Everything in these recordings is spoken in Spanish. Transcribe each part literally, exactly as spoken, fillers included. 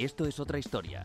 Esto es otra historia.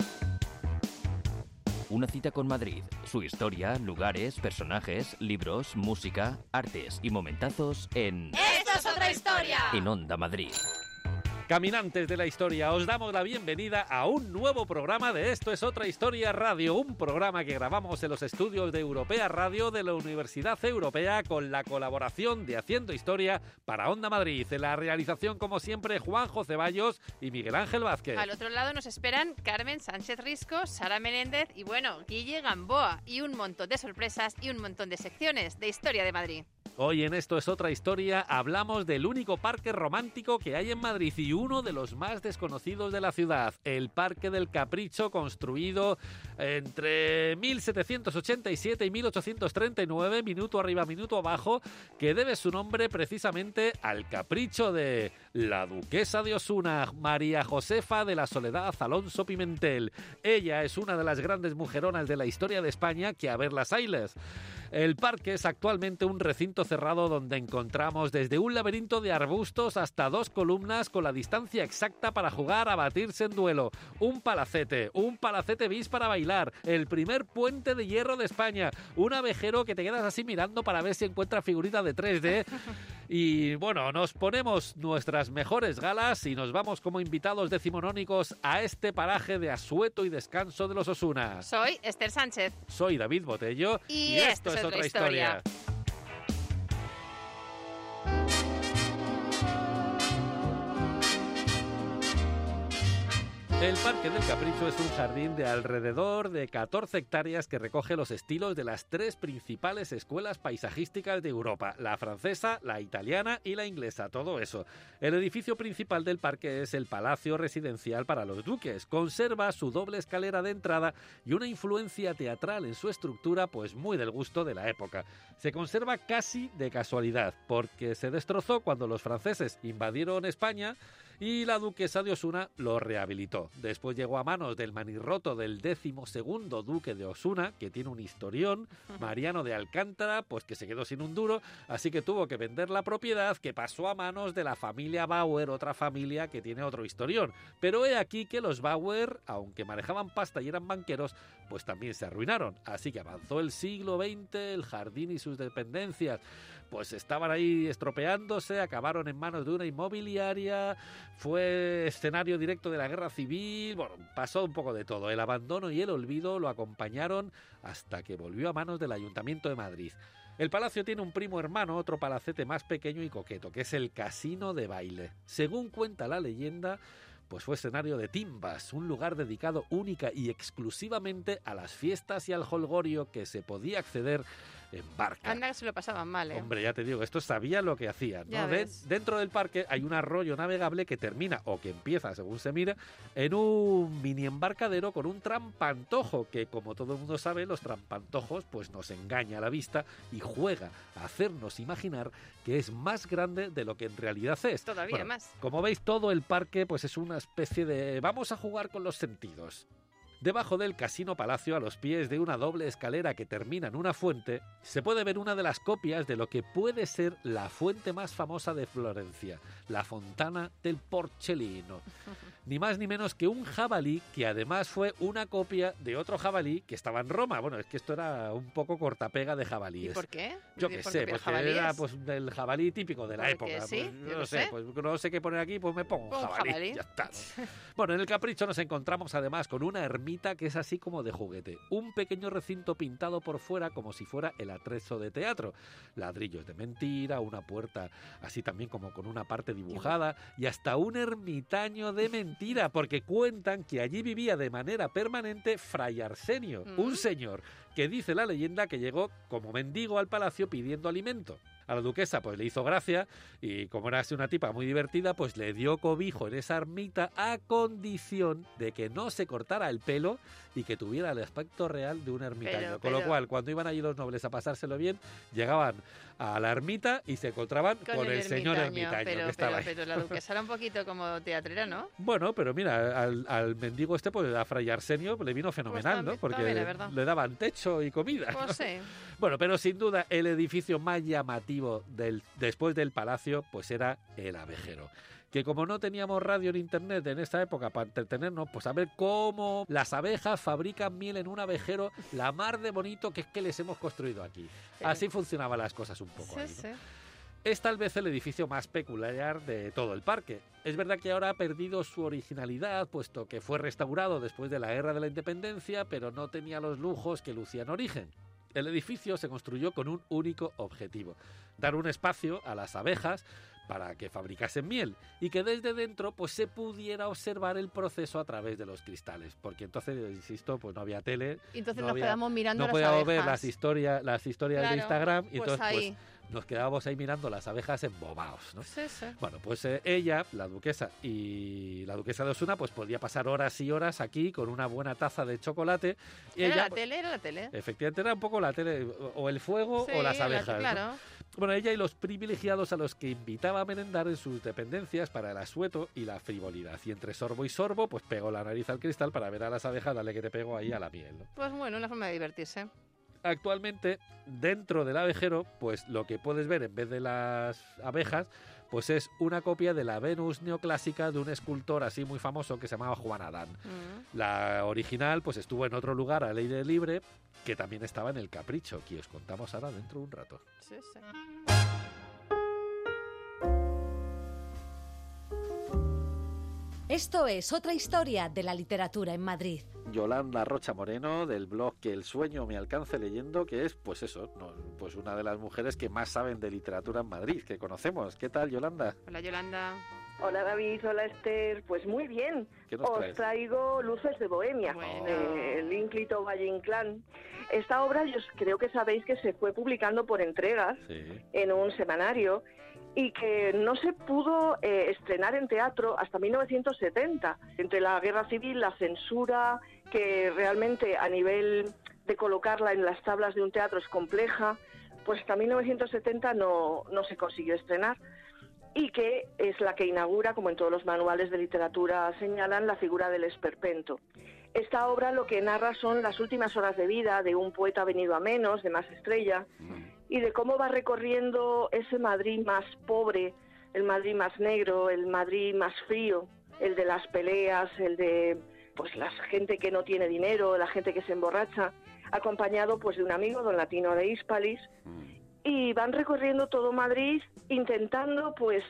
Una cita con Madrid, su historia, lugares, personajes, libros, música, artes y momentazos en... ¡Esto es otra historia! En Onda Madrid. Caminantes de la historia, os damos la bienvenida a un nuevo programa de Esto es otra historia radio, un programa que grabamos en los estudios de Europea Radio de la Universidad Europea con la colaboración de Haciendo Historia para Onda Madrid. En la realización, como siempre, Juanjo Ceballos y Miguel Ángel Vázquez. Al otro lado nos esperan Carmen Sánchez Risco, Sara Menéndez y, bueno, Guille Gamboa, y un montón de sorpresas y un montón de secciones de Historia de Madrid. Hoy en Esto es otra historia hablamos del único parque romántico que hay en Madrid y uno de los más desconocidos de la ciudad, el Parque del Capricho, construido entre mil setecientos ochenta y siete y mil ochocientos treinta y nueve, minuto arriba, minuto abajo, que debe su nombre precisamente al capricho de la duquesa de Osuna, María Josefa de la Soledad Alonso Pimentel. Ella es una de las grandes mujeronas de la historia de España que a ver las hayles. El parque es actualmente un recinto cerrado donde encontramos desde un laberinto de arbustos hasta dos columnas con la distancia exacta para jugar a batirse en duelo, un palacete, un palacete bis para bailar, el primer puente de hierro de España, un abejero que te quedas así mirando para ver si encuentra figurita de tres D y bueno, nos ponemos nuestras mejores galas y nos vamos como invitados decimonónicos a este paraje de asueto y descanso de los Osuna. Soy Esther Sánchez. Soy David Botello y, y esto, esto es otra historia. historia. El Parque del Capricho es un jardín de alrededor de catorce hectáreas que recoge los estilos de las tres principales escuelas paisajísticas de Europa, la francesa, la italiana y la inglesa, todo eso. El edificio principal del parque es el Palacio Residencial para los Duques. Conserva su doble escalera de entrada y una influencia teatral en su estructura, pues muy del gusto de la época. Se conserva casi de casualidad, porque se destrozó cuando los franceses invadieron España y la duquesa de Osuna lo rehabilitó. Después llegó a manos del manirroto del décimo segundo duque de Osuna, que tiene un historión, Mariano de Alcántara, pues que se quedó sin un duro, así que tuvo que vender la propiedad, que pasó a manos de la familia Bauer, otra familia que tiene otro historión. Pero he aquí que los Bauer, aunque manejaban pasta y eran banqueros, pues también se arruinaron. Así que avanzó el siglo veinte, el jardín y sus dependencias, pues estaban ahí estropeándose, acabaron en manos de una inmobiliaria, fue escenario directo de la guerra civil, bueno, pasó un poco de todo. El abandono y el olvido lo acompañaron hasta que volvió a manos del Ayuntamiento de Madrid. El palacio tiene un primo hermano, otro palacete más pequeño y coqueto, que es el Casino de Baile. Según cuenta la leyenda, pues fue escenario de timbas, un lugar dedicado única y exclusivamente a las fiestas y al jolgorio que se podía acceder en barca. Anda que se lo pasaban mal, ¿eh? Hombre, ya te digo, estos sabían lo que hacían, ¿no? De, dentro del parque hay un arroyo navegable que termina, o que empieza, según se mira, en un mini embarcadero con un trampantojo, que como todo el mundo sabe, los trampantojos pues nos engaña a la vista y juega a hacernos imaginar que es más grande de lo que en realidad es. Todavía bueno, más. Como veis, todo el parque pues es una especie de... vamos a jugar con los sentidos. Debajo del Casino Palacio, a los pies de una doble escalera que termina en una fuente, se puede ver una de las copias de lo que puede ser la fuente más famosa de Florencia, la Fontana del Porcellino. Ni más ni menos que un jabalí que además fue una copia de otro jabalí que estaba en Roma. Bueno, es que esto era un poco cortapega de jabalíes. ¿Y por qué? Yo qué sé, porque era pues el jabalí típico de la época. Sí, pues, yo no sé, sé. pues no sé qué poner aquí, pues me pongo un Pon jabalí. jabalí. Ya está. Bueno, en el Capricho nos encontramos además con una ermita que es así como de juguete, un pequeño recinto pintado por fuera como si fuera el atrezo de teatro, ladrillos de mentira, una puerta así también como con una parte dibujada y hasta un ermitaño de mentira, porque cuentan que allí vivía de manera permanente Fray Arsenio, mm. un señor que dice la leyenda que llegó como mendigo al palacio pidiendo alimento. A la duquesa pues le hizo gracia y como era así una tipa muy divertida, pues le dio cobijo en esa ermita a condición de que no se cortara el pelo y que tuviera el aspecto real de un ermitaño. Pero, Con pero... lo cual, cuando iban allí los nobles a pasárselo bien, llegaban a la ermita y se encontraban con, con el, el señor ermitaño pero, que estaba pero, ahí. Pero la duquesa era un poquito como teatrera, ¿no? Bueno, pero mira, al, al mendigo este, pues a Fray Arsenio le vino fenomenal, pues ¿no? Porque bien, le daban techo y comida. Pues ¿no? sí. Bueno, pero sin duda el edificio más llamativo del, después del palacio pues era el abejero. que como no teníamos radio ni internet en esta época para entretenernos, pues a ver cómo las abejas fabrican miel en un abejero, la mar de bonito que es que les hemos construido aquí. Sí. Así funcionaban las cosas un poco Sí, ahí, ¿no? sí. Es tal vez el edificio más peculiar de todo el parque. Es verdad que ahora ha perdido su originalidad, puesto que fue restaurado después de la Guerra de la Independencia, pero no tenía los lujos que lucía en origen. El edificio se construyó con un único objetivo: dar un espacio a las abejas para que fabricasen miel y que desde dentro pues se pudiera observar el proceso a través de los cristales, porque entonces, insisto, pues no había tele, Y entonces no nos había- quedamos mirando no las podíamos abejas. ver las historias, las historias Claro, de Instagram, y pues entonces ahí. pues nos quedábamos ahí mirando las abejas embobados, ¿no? Sí, sí. Bueno, pues eh, ella, la duquesa y la duquesa de Osuna, pues podía pasar horas y horas aquí con una buena taza de chocolate. Y ¿Era ella, la tele? ¿Era la tele? efectivamente, era un poco la tele, o el fuego Sí, o las la- abejas, ¿no? claro. Bueno, ella y los privilegiados a los que invitaba a merendar en sus dependencias para el asueto y la frivolidad. Y entre sorbo y sorbo, pues pegó la nariz al cristal para ver a las abejas, dale que te pego ahí a la miel, ¿no? Pues bueno, una forma de divertirse. Actualmente, dentro del abejero, pues lo que puedes ver en vez de las abejas, pues es una copia de la Venus neoclásica de un escultor así muy famoso que se llamaba Juan Adán. Mm. La original pues estuvo en otro lugar al aire libre, que también estaba en el Capricho, que os contamos ahora dentro de un rato. Sí, sí. Esto es otra historia de la literatura en Madrid. Yolanda Rocha Moreno, del blog Que el sueño me alcance leyendo, que es, pues eso, no, pues una de las mujeres que más saben de literatura en Madrid, que conocemos. ¿Qué tal, Yolanda? Hola, Yolanda. Hola David, hola Esther, pues muy bien. ¿Qué nos Os traes? traigo Luces de Bohemia, Bueno. de el ínclito Valle Inclán. Esta obra, yo creo que sabéis que se fue publicando por entregas Sí. en un semanario y que no se pudo eh, estrenar en teatro hasta mil novecientos setenta. Entre la guerra civil, la censura, que realmente a nivel de colocarla en las tablas de un teatro es compleja, pues hasta mil novecientos setenta no, no se consiguió estrenar. Y que es la que inaugura, como en todos los manuales de literatura señalan, la figura del esperpento. Esta obra lo que narra son las últimas horas de vida de un poeta venido a menos, de Más Estrella, y de cómo va recorriendo ese Madrid más pobre, el Madrid más negro, el Madrid más frío, el de las peleas, el de pues la gente que no tiene dinero, la gente que se emborracha, acompañado pues de un amigo, don Latino de Hispalis, y van recorriendo todo Madrid intentando pues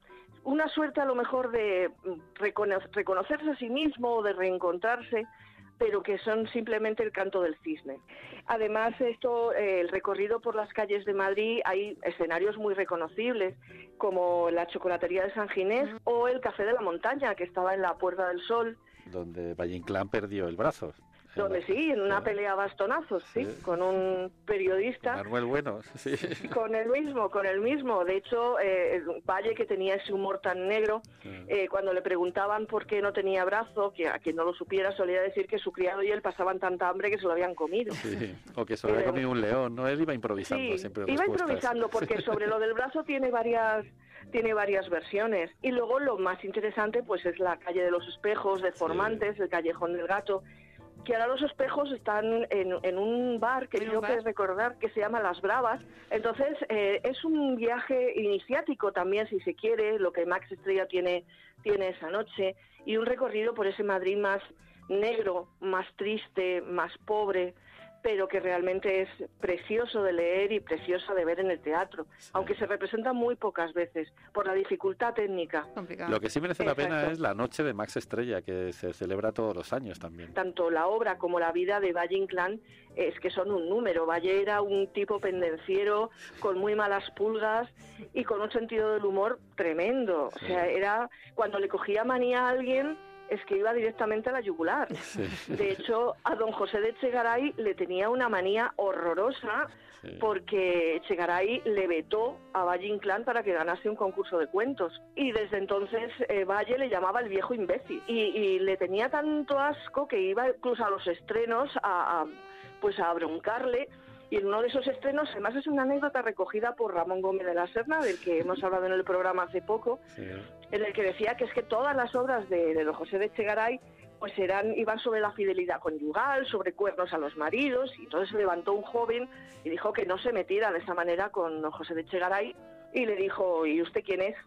una suerte a lo mejor de recono- reconocerse a sí mismo o de reencontrarse, pero que son simplemente el canto del cisne. Además, esto, eh, el recorrido por las calles de Madrid, hay escenarios muy reconocibles, como la chocolatería de San Ginés o el Café de la Montaña, que estaba en la Puerta del Sol, Donde Valle Inclán perdió el brazo. donde sí, en una pelea a bastonazos, sí, Sí. con un periodista. Manuel Bueno, sí. Con el mismo, con el mismo. De hecho, eh, Valle, que tenía ese humor tan negro, eh, cuando le preguntaban por qué no tenía brazo, que a quien no lo supiera solía decir que su criado y él pasaban tanta hambre que se lo habían comido. Sí. O que se lo había Eh, comido un león, ¿no? Él iba improvisando Sí, siempre iba respuestas. improvisando porque sobre lo del brazo tiene varias tiene varias versiones. Y luego lo más interesante pues es la calle de los espejos, de Formantes, el callejón del gato, que ahora los espejos están en, en un bar que ¿En un creo bar? que recordar que se llama Las Bravas. Entonces eh, es un viaje iniciático también, si se quiere, lo que Max Estrella tiene, tiene esa noche, y un recorrido por ese Madrid más negro, más triste, más pobre, pero que realmente es precioso de leer y precioso de ver en el teatro, aunque se representa muy pocas veces por la dificultad técnica. Complicado. Lo que sí merece la pena Exacto. es la noche de Max Estrella, que se celebra todos los años también. Tanto la obra como la vida de Valle Inclán es que son un número. Valle era un tipo pendenciero con muy malas pulgas y con un sentido del humor tremendo. Sí. O sea, era cuando le cogía manía a alguien, es que iba directamente a la yugular. Sí. De hecho, a don José de Echegaray le tenía una manía horrorosa Sí. porque Echegaray le vetó a Valle Inclán para que ganase un concurso de cuentos. Y desde entonces eh, Valle le llamaba el viejo imbécil. Y, y le tenía tanto asco que iba incluso a los estrenos a, a, pues a broncarle. Y en uno de esos estrenos, además es una anécdota recogida por Ramón Gómez de la Serna, del que hemos hablado en el programa hace poco, Sí. en el que decía que es que todas las obras de, de don José de Echegaray pues eran, iban sobre la fidelidad conyugal, sobre cuernos a los maridos, y entonces se levantó un joven y dijo que no se metiera de esa manera con don José de Echegaray, y le dijo, ¿y usted quién es?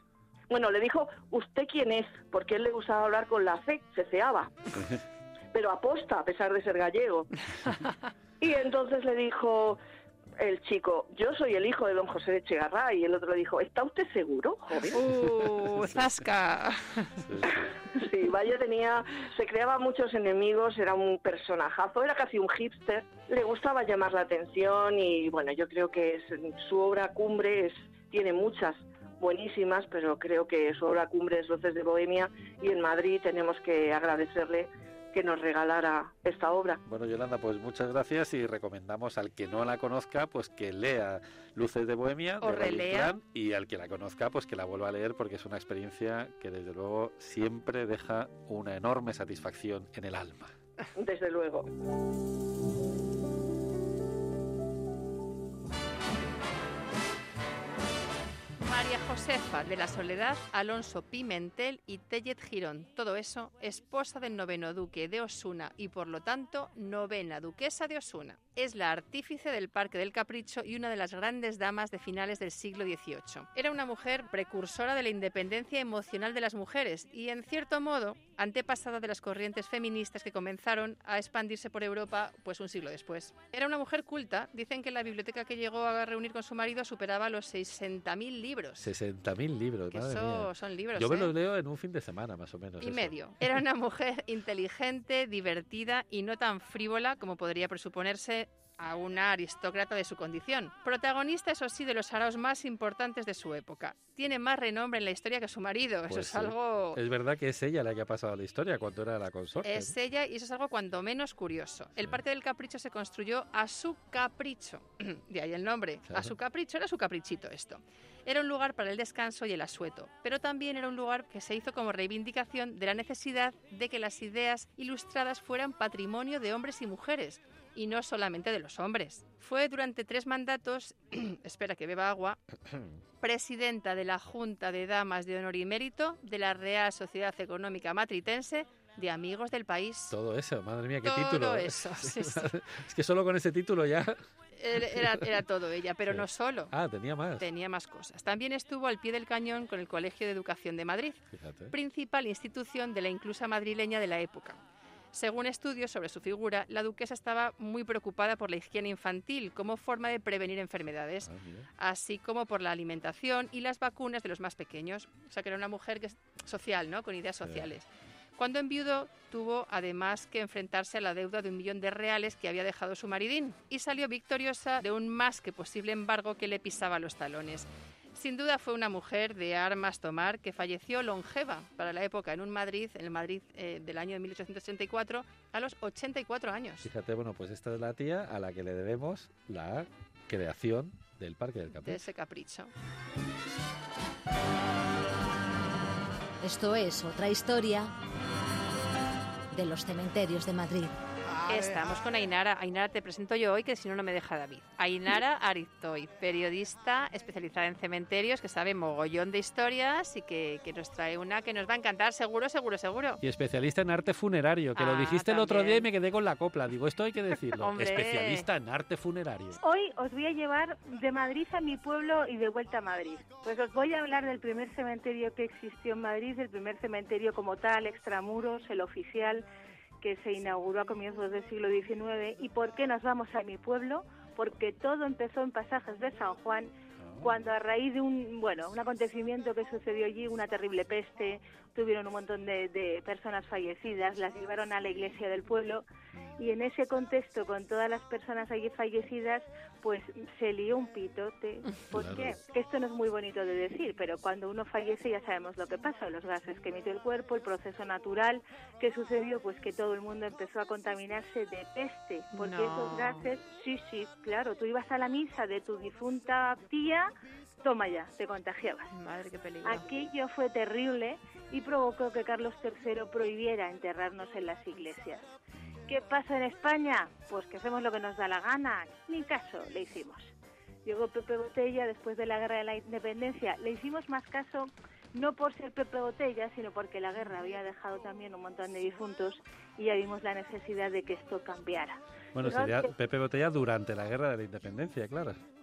Bueno, le dijo, ¿usted quién es? Porque él le gustaba hablar con la C, se ceaba. Pero aposta, a pesar de ser gallego. Y entonces le dijo el chico, yo soy el hijo de don José de Echegarray. Y el otro le dijo, ¿está usted seguro, joven? ¡Uh, zasca! Sí, Valle tenía, se creaba muchos enemigos, era un personajazo, era casi un hipster. Le gustaba llamar la atención y, bueno, yo creo que es, su obra cumbre es, tiene muchas buenísimas, pero creo que su obra cumbre es Luces de Bohemia, y en Madrid tenemos que agradecerle que nos regalara esta obra. Bueno, Yolanda, pues muchas gracias, y recomendamos al que no la conozca pues que lea Luces de Bohemia o de Valle relea, Inclán, y al que la conozca pues que la vuelva a leer, porque es una experiencia que desde luego siempre deja una enorme satisfacción en el alma. Desde luego. María Josefa de la Soledad Alonso Pimentel y Tellet Girón, todo eso esposa del noveno duque de Osuna y por lo tanto novena duquesa de Osuna. Es la artífice del Parque del Capricho y una de las grandes damas de finales del siglo dieciocho. Era una mujer precursora de la independencia emocional de las mujeres y, en cierto modo, antepasada de las corrientes feministas que comenzaron a expandirse por Europa pues un siglo después. Era una mujer culta. Dicen que la biblioteca que llegó a reunir con su marido superaba los sesenta mil libros. sesenta mil libros, que madre eso mía. son libros, Yo me ¿eh? los leo en un fin de semana, más o menos. Y eso. medio. Era una mujer inteligente, divertida y no tan frívola como podría presuponerse a una aristócrata de su condición. Protagonista, eso sí, de los saraos más importantes de su época. Tiene más renombre en la historia que su marido. Pues eso es sí. algo... Es verdad que es ella la que ha pasado la historia cuando era la consorte. Es ella, y eso es algo cuando menos curioso. El Parque del Capricho se construyó a su capricho. De ahí el nombre. Claro. A su capricho, era su caprichito esto. Era un lugar para el descanso y el asueto, pero también era un lugar que se hizo como reivindicación de la necesidad de que las ideas ilustradas fueran patrimonio de hombres y mujeres, y no solamente de los hombres. Fue durante tres mandatos, espera que beba agua, presidenta de la Junta de Damas de Honor y Mérito de la Real Sociedad Económica Matritense de Amigos del País. Todo eso, madre mía, qué Todo título. eso, sí, sí. Es que solo con ese título ya... Era, era todo ella, pero Sí. no solo. Ah, tenía más. Tenía más cosas. También estuvo al pie del cañón con el Colegio de Educación de Madrid, Fíjate. principal institución de la inclusa madrileña de la época. Según estudios sobre su figura, la duquesa estaba muy preocupada por la higiene infantil como forma de prevenir enfermedades, Ah, mira. así como por la alimentación y las vacunas de los más pequeños. O sea, que era una mujer que es social, ¿no? Con ideas sociales. Cuando enviudó, tuvo además que enfrentarse a la deuda de un millón de reales que había dejado su maridín y salió victoriosa de un más que posible embargo que le pisaba los talones. Sin duda fue una mujer de armas tomar que falleció longeva para la época en un Madrid, en el Madrid eh, del año de mil ochocientos ochenta y cuatro, a los ochenta y cuatro años. Fíjate, bueno, pues esta es la tía a la que le debemos la creación del Parque del De Capricho. ese capricho. Esto es otra historia de los cementerios de Madrid. Estamos con Ainara. Ainara, te presento yo hoy, que si no, no me deja David. Ainara Ariztoy, periodista especializada en cementerios, que sabe mogollón de historias y que, que nos trae una que nos va a encantar, seguro, seguro, seguro. Y especialista en arte funerario, que lo Ah, dijiste el otro también. día y me quedé con la copla. Digo, esto hay que decirlo. Hombre. Especialista en arte funerario. Hoy os voy a llevar de Madrid a mi pueblo y de vuelta a Madrid. Pues os voy a hablar del primer cementerio que existió en Madrid, el primer cementerio como tal, extramuros, el oficial, que se inauguró a comienzos del siglo diecinueve. ¿Y por qué nos vamos a mi pueblo? Porque todo empezó en Pasajes de San Juan, cuando a raíz de un bueno un acontecimiento que sucedió allí, una terrible peste, tuvieron un montón de, de personas fallecidas, las llevaron a la iglesia del pueblo, y en ese contexto, con todas las personas allí fallecidas, pues se lió un pitote. ¿Por Claro. qué? Esto no es muy bonito de decir, pero cuando uno fallece ya sabemos lo que pasa, los gases que emite el cuerpo, el proceso natural que sucedió, pues que todo el mundo empezó a contaminarse de peste, porque No. esos gases, sí, sí, claro, tú ibas a la misa de tu difunta tía, toma ya, te contagiabas. Madre, qué peligro. Aquello fue terrible y provocó que Carlos tercero prohibiera enterrarnos en las iglesias. ¿Qué pasa en España? Pues que hacemos lo que nos da la gana. Ni caso le hicimos. Llegó Pepe Botella después de la Guerra de la Independencia. Le hicimos más caso no por ser Pepe Botella, sino porque la guerra había dejado también un montón de difuntos y ya vimos la necesidad de que esto cambiara. Bueno, Pero sería que- Pepe Botella durante la Guerra de la Independencia, claro.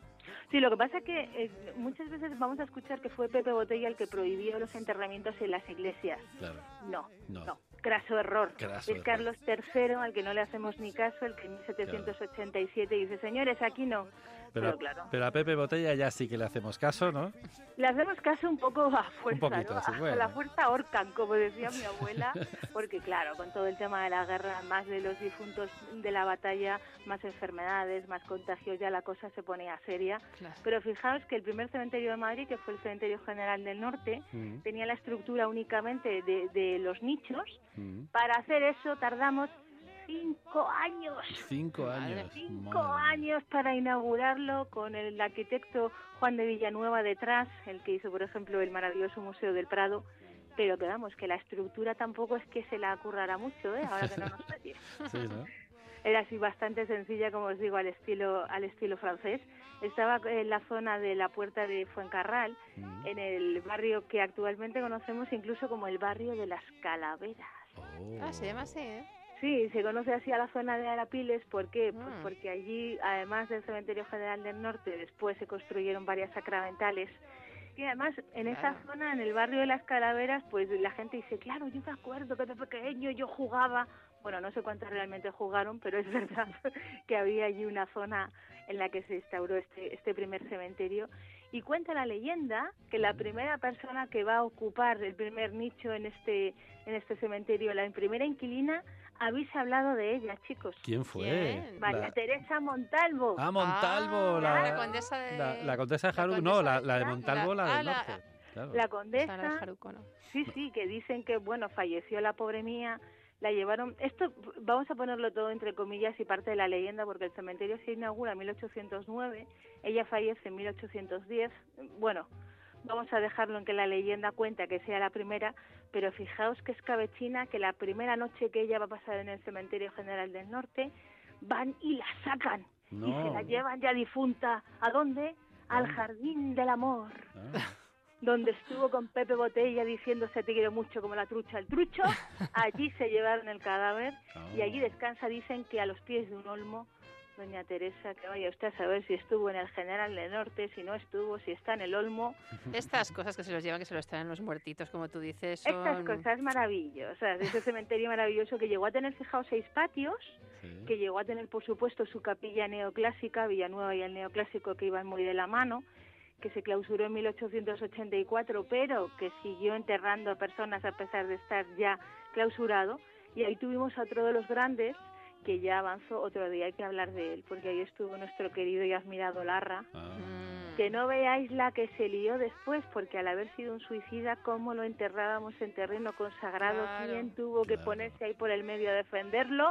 Sí, lo que pasa es que eh, muchas veces vamos a escuchar que fue Pepe Botella el que prohibió los enterramientos en las iglesias. Claro. No, No. no. Craso error. Craso es error. Carlos tercero, al que no le hacemos ni caso, el que en mil setecientos ochenta y siete dice, señores, aquí no. Pero, Pero claro, pero a Pepe Botella ya sí que le hacemos caso, ¿no? le hacemos caso un poco a fuerza, Un poquito, ¿no? sí, A bueno. la fuerza ahorcan, como decía mi abuela, porque claro, con todo el tema de la guerra, más de los difuntos de la batalla, más enfermedades, más contagios, ya la cosa se ponía seria. Claro. Pero fijaos que el primer cementerio de Madrid, que fue el Cementerio General del Norte, Mm, tenía la estructura únicamente de, de los nichos. mm. Para hacer eso tardamos cinco años. Cinco Madre. años. Cinco madre. años para inaugurarlo, con el arquitecto Juan de Villanueva detrás, el que hizo, por ejemplo, el maravilloso Museo del Prado. Pero que vamos, que la estructura tampoco es que se la currara mucho, ¿eh? Ahora que no nos oye. Sí, ¿no? Era así bastante sencilla, como os digo, al estilo al estilo francés. Estaba en la zona de la Puerta de Fuencarral, Mm. en el barrio que actualmente conocemos incluso como el barrio de las Calaveras. Oh. Ah, se llama así, ¿eh? Sí, se conoce así a la zona de Arapiles, ¿por qué? Pues Mm. porque allí, además del Cementerio General del Norte, después se construyeron varias sacramentales. Y además, en esa Claro. zona, en el barrio de las Calaveras, pues la gente dice, claro, yo me acuerdo que de pequeño yo jugaba. Bueno, no sé cuántas realmente jugaron, pero es verdad que había allí una zona en la que se instauró este, este primer cementerio. Y cuenta la leyenda que la primera persona que va a ocupar el primer nicho en este, en este cementerio, la primera inquilina, habéis hablado de ella, chicos. ¿Quién fue? ¿Quién? María La- Teresa Montalvo. Ah, Montalvo. Ah, la, la condesa de... la, la condesa de la Jaruco. No, condesa la, de- la de la- Montalvo, la, la- del ah, la- norte. Claro. La Sara de condesa, Jaruco, ¿no? sí, sí, que dicen que, bueno, falleció la pobre mía, la llevaron... Esto vamos a ponerlo todo entre comillas y parte de la leyenda, porque el cementerio se inaugura en mil ochocientos nueve, ella fallece en mil ochocientos diez. Bueno, vamos a dejarlo en que la leyenda cuenta que sea la primera, pero fijaos que escabechina que la primera noche que ella va a pasar en el Cementerio General del Norte, van y la sacan y se No. la llevan ya difunta. ¿A dónde? Al ¿Dónde? Jardín del Amor, Ah. donde estuvo con Pepe Botella diciéndose te quiero mucho como la trucha el trucho. Allí se llevaron el cadáver y allí descansa, dicen que a los pies de un olmo, doña Teresa, que vaya usted a saber si estuvo en el General del Norte, si no estuvo, si está en el olmo. Estas cosas que se los llevan, que se los traen los muertitos, como tú dices, son... Estas cosas maravillosas, ese cementerio maravilloso que llegó a tener, fijaos, seis patios, Sí. que llegó a tener, por supuesto, su capilla neoclásica, Villanueva y el neoclásico, que iban muy de la mano, que se clausuró en mil ochocientos ochenta y cuatro, pero que siguió enterrando a personas a pesar de estar ya clausurado. Y ahí tuvimos a otro de los grandes, que ya avanzó, otro día hay que hablar de él, porque ahí estuvo nuestro querido y admirado Larra. Ah. Mm. Que no veáis la que se lió después, porque al haber sido un suicida, ¿cómo lo enterrábamos en terreno consagrado? Claro. ¿Quién tuvo que Claro. ponerse ahí por el medio a defenderlo?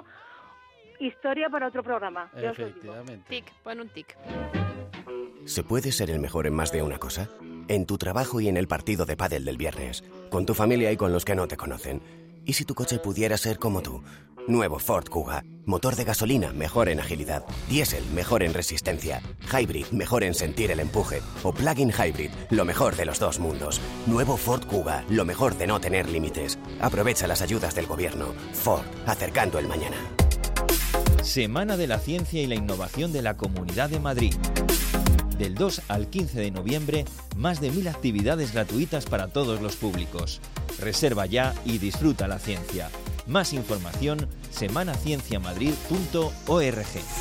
Historia para otro programa. ya os lo digo. Efectivamente. Tic, pon un tic. ¿Se puede ser el mejor en más de una cosa? En tu trabajo y en el partido de pádel del viernes. Con tu familia y con los que no te conocen. ¿Y si tu coche pudiera ser como tú? Nuevo Ford Kuga. Motor de gasolina, mejor en agilidad. Diésel, mejor en resistencia. Hybrid, mejor en sentir el empuje. O plug-in hybrid, lo mejor de los dos mundos. Nuevo Ford Kuga, lo mejor de no tener límites. Aprovecha las ayudas del gobierno. Ford, acercando el mañana. Semana de la Ciencia y la Innovación de la Comunidad de Madrid. Del dos al quince de noviembre, más de mil actividades gratuitas para todos los públicos. Reserva ya y disfruta la ciencia. Más información, semana ciencia madrid punto org.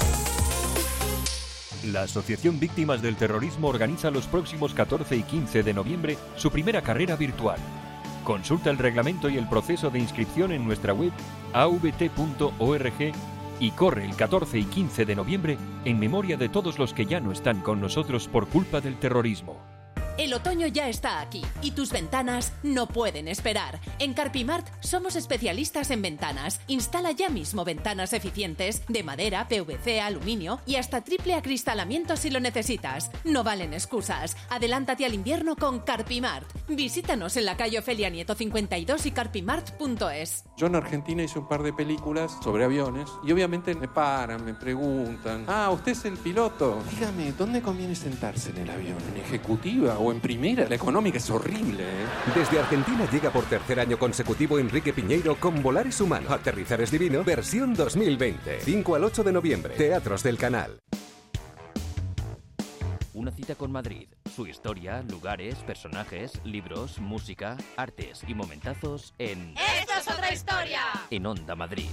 La Asociación Víctimas del Terrorismo organiza los próximos catorce y quince de noviembre su primera carrera virtual. Consulta el reglamento y el proceso de inscripción en nuestra web a v t punto org y corre el catorce y quince de noviembre en memoria de todos los que ya no están con nosotros por culpa del terrorismo. El otoño ya está aquí y tus ventanas no pueden esperar. En Carpimart somos especialistas en ventanas. Instala ya mismo ventanas eficientes de madera, P V C, aluminio y hasta triple acristalamiento si lo necesitas. No valen excusas. Adelántate al invierno con Carpimart. Visítanos en la calle Ofelia Nieto cincuenta y dos y carpimart punto es. Yo en Argentina hice un par de películas sobre aviones y obviamente me paran, me preguntan, ah, ¿usted es el piloto? Dígame, ¿dónde conviene sentarse en el avión? ¿En ejecutiva o en primera? La económica es horrible, ¿eh? Desde Argentina llega por tercer año consecutivo Enrique Piñeiro con Volar es humano. Aterrizar es divino, versión dos mil veinte. cinco al ocho de noviembre. Teatros del Canal. Una cita con Madrid, su historia, lugares, personajes, libros, música, artes y momentazos en... ¡Esto es otra historia! En Onda Madrid.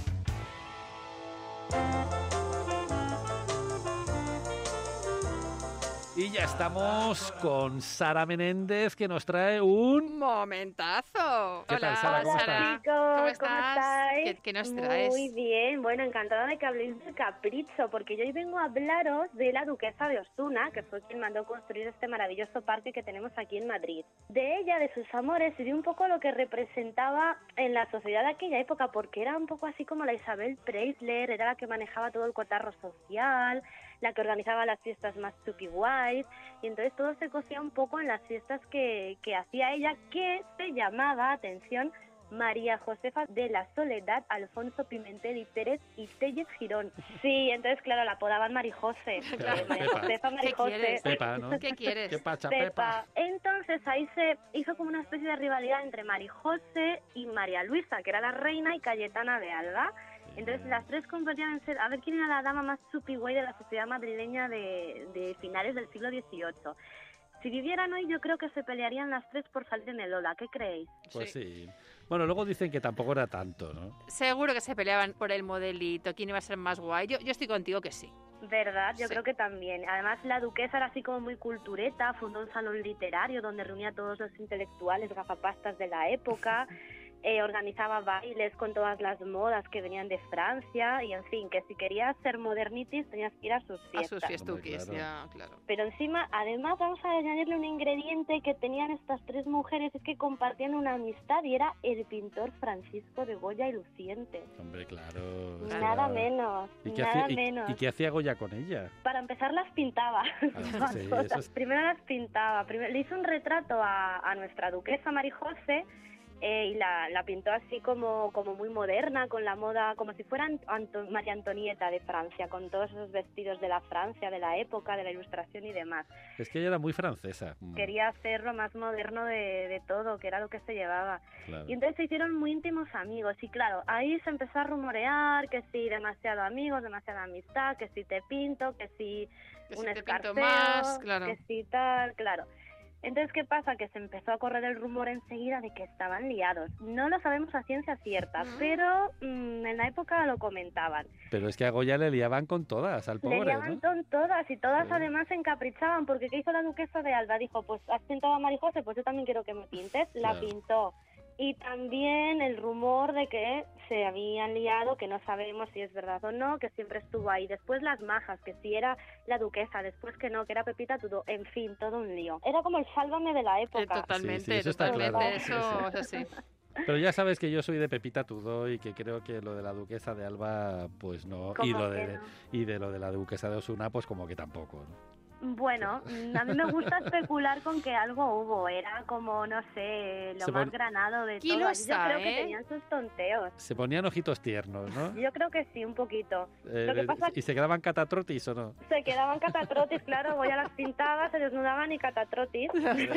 Y ya estamos con Sara Menéndez, que nos trae un... ¡Momentazo! ¿Qué Hola, tal, Sara? ¿Cómo Sara. estás? Chicos, ¿Cómo ¿cómo estás? estáis? ¿Qué, qué nos traes? Muy bien, bueno, encantada de que habléis del capricho, porque yo hoy vengo a hablaros de la duquesa de Osuna, que fue quien mandó construir este maravilloso parque que tenemos aquí en Madrid. De ella, de sus amores y de un poco lo que representaba en la sociedad de aquella época, porque era un poco así como la Isabel Preisler, era la que manejaba todo el cotarro social, la que organizaba las fiestas más chupi guays, y entonces todo se cosía un poco en las fiestas que, que hacía ella, que se llamaba, atención, María Josefa de la Soledad, Alfonso Pimentel y Pérez y Tellez Girón. Sí, entonces claro, la apodaban Marijose. Claro, María Pepa. Josefa, ¿Qué Marijose. quieres? Pepa, ¿no? ¿Qué quieres? ¿Qué pacha, Pepa. Pepa? Entonces ahí se hizo como una especie de rivalidad entre Marijose y María Luisa, que era la reina, y Cayetana de Alba. Entonces las tres competían en ser, a ver quién era la dama más chupi guay de la sociedad madrileña de, de finales del siglo dieciocho. Si vivieran hoy, yo creo que se pelearían las tres por salir en el Ola. ¿Qué creéis? Pues sí. Bueno, luego dicen que tampoco era tanto, ¿no? Seguro que se peleaban por el modelito, quién iba a ser más guay. Yo, yo estoy contigo que sí. ¿Verdad? Yo Sí. creo que también. Además, la duquesa era así como muy cultureta, fundó un salón literario donde reunía a todos los intelectuales gafapastas de la época. Eh, organizaba bailes con todas las modas que venían de Francia y, en fin, que si querías ser modernitis tenías que ir a sus A fiestas. sus fiestuquis, Hombre, claro. ya, claro. Pero encima, además, vamos a añadirle un ingrediente que tenían estas tres mujeres, es que compartían una amistad, y era el pintor Francisco de Goya y Luciente. Hombre, claro. es que Nada era- menos, ¿Y qué, nada hacía, y- menos. y qué hacía Goya con ella? Para empezar, las pintaba. Ah, sí, eso es- Primero las pintaba. Primero, le hizo un retrato a, a nuestra duquesa Marijose, eh, y la, la pintó así como, como muy moderna, con la moda, como si fuera Anto- María Antonieta de Francia, con todos esos vestidos de la Francia, de la época, de la Ilustración y demás. Es que ella era muy francesa. Mm, Quería hacer lo más moderno de, de todo, que era lo que se llevaba. claro. Y entonces se hicieron muy íntimos amigos. Y claro, ahí se empezó a rumorear que si demasiado amigos, demasiada amistad, que si te pinto, que si Que un si te pinto escarceo, más, claro. que si tal, claro. Entonces, ¿qué pasa? Que se empezó a correr el rumor enseguida de que estaban liados. No lo sabemos a ciencia cierta, pero mmm, en la época lo comentaban. Pero es que a Goya le liaban con todas, al Le pobre, liaban ¿no? con todas, y todas Sí. además se encaprichaban, porque ¿qué hizo la duquesa de Alba? Dijo, pues has pintado a Marijose, pues yo también quiero que me pintes. La Claro. pintó. Y también el rumor de que se habían liado, que no sabemos si es verdad o no, que siempre estuvo ahí. Después las majas, que si era la duquesa, después que no, que era Pepita Tudó. En fin, todo un lío. Era como el sálvame de la Eh, época. totalmente, Sí, sí, eso está totalmente. claro. Eso es así. Pero ya sabes que yo soy de Pepita Tudó y que creo que lo de la duquesa de Alba, pues no. Y Como lo que de, no. y de lo de la duquesa de Osuna, pues como que tampoco, ¿no? Bueno, mm, a mí me gusta especular con que algo hubo. Era como, no sé, lo Se más pon- granado de todo. Quilosa, Yo creo que ¿eh? tenían sus tonteos. Se ponían ojitos tiernos, ¿no? Yo creo que sí, un poquito. Eh, Lo que pasa ¿Y se quedaban catatrotis o no? Se quedaban catatrotis, claro, Goya las pintaba, se desnudaban y catatrotis.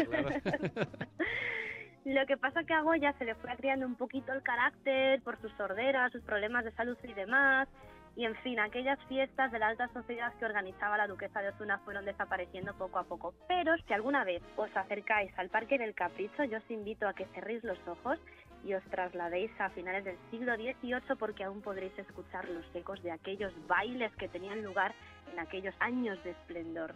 Lo que pasa que a Goya se le fue criando un poquito el carácter por sus sorderas, sus problemas de salud y demás. Y en fin, aquellas fiestas de la alta sociedad que organizaba la duquesa de Osuna fueron desapareciendo poco a poco. Pero si alguna vez os acercáis al Parque del Capricho, yo os invito a que cerréis los ojos y os trasladéis a finales del siglo dieciocho, porque aún podréis escuchar los ecos de aquellos bailes que tenían lugar en aquellos años de esplendor.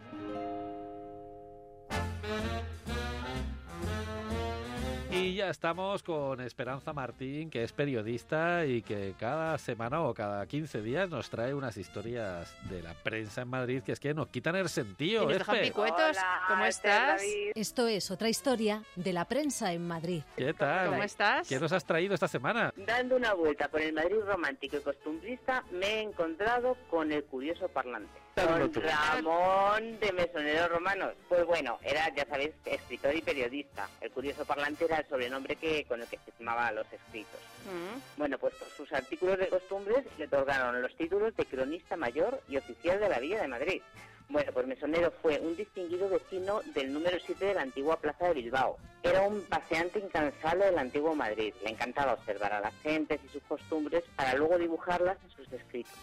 Y ya estamos con Esperanza Martín, que es periodista y que cada semana o cada quince días nos trae unas historias de la prensa en Madrid que es que nos quitan el sentido. Y nos dejan Espe. picuetos. Hola, ¿Cómo Esther, estás? David. Esto es otra historia de la prensa en Madrid. ¿Qué tal? ¿Cómo estás? ¿Qué nos has traído esta semana? Dando una vuelta por el Madrid romántico y costumbrista, me he encontrado con el curioso parlante. Hazlo Don tú. Ramón de Mesoneros Romanos. Pues bueno, era, ya sabéis, escritor y periodista. El curioso parlante era el sobrenombre que con el que firmaba los escritos. Mm. Bueno, pues por sus artículos de costumbres le otorgaron los títulos de cronista mayor y oficial de la Villa de Madrid. Bueno, pues Mesonero fue un distinguido vecino del número siete de la antigua Plaza de Bilbao. Era un paseante incansable del antiguo Madrid. Le encantaba observar a las gentes y sus costumbres para luego dibujarlas en sus escritos.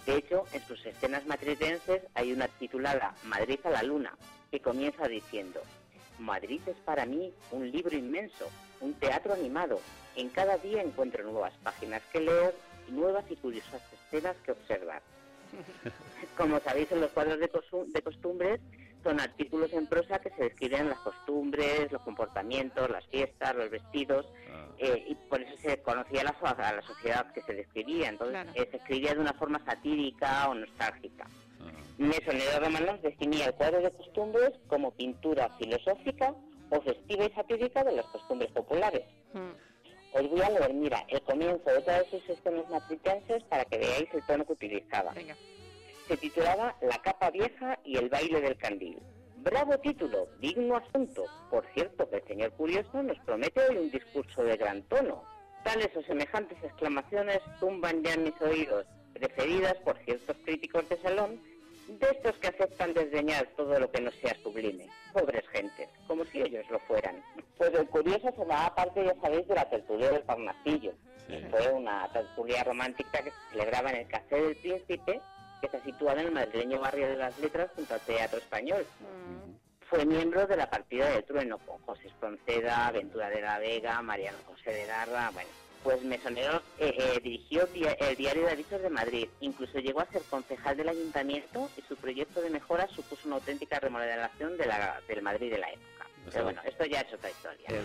De hecho, en sus escenas madridenses hay una titulada Madrid a la luna, que comienza diciendo: Madrid es para mí un libro inmenso, un teatro animado. En cada día encuentro nuevas páginas que leer y nuevas y curiosas escenas que observar. Como sabéis, en los cuadros de, costum- de costumbres son artículos en prosa que se describen las costumbres, los comportamientos, las fiestas, los vestidos, ah. eh, y por eso se conocía la, a la sociedad que se describía. Entonces, claro. eh, se escribía de una forma satírica o nostálgica. Ah. Mesonero Romanos definía el cuadro de costumbres como pintura filosófica o festiva y satírica de las costumbres populares. Hmm. Os voy a leer, mira, el comienzo de todas sus escenas matritenses para que veáis el tono que utilizaba. Venga. Se titulaba La capa vieja y el baile del candil. Bravo título, digno asunto. Por cierto, que el señor Curioso nos promete hoy un discurso de gran tono. Tales o semejantes exclamaciones tumban ya en mis oídos, preferidas por ciertos críticos de salón, de estos que aceptan desdeñar todo lo que no sea sublime. Pobres gentes, como si ellos lo fueran. Pues el Curioso formaba parte, ya sabéis, de la tertulia del Parnasillo. Sí. Fue una tertulia romántica que se celebraba en el Café del Príncipe, que está situado en el madrileño barrio de las Letras junto al Teatro Español. Mm. Fue miembro de la partida de Trueno con José Espronceda, Ventura de la Vega, Mariano José de Garra, bueno. Pues Mesonero eh, eh, dirigió el diario de Avisos de Madrid, incluso llegó a ser concejal del ayuntamiento y su proyecto de mejora supuso una auténtica remodelación de la, del Madrid de la época. O sea, Pero bueno, esto ya es otra historia. Eh.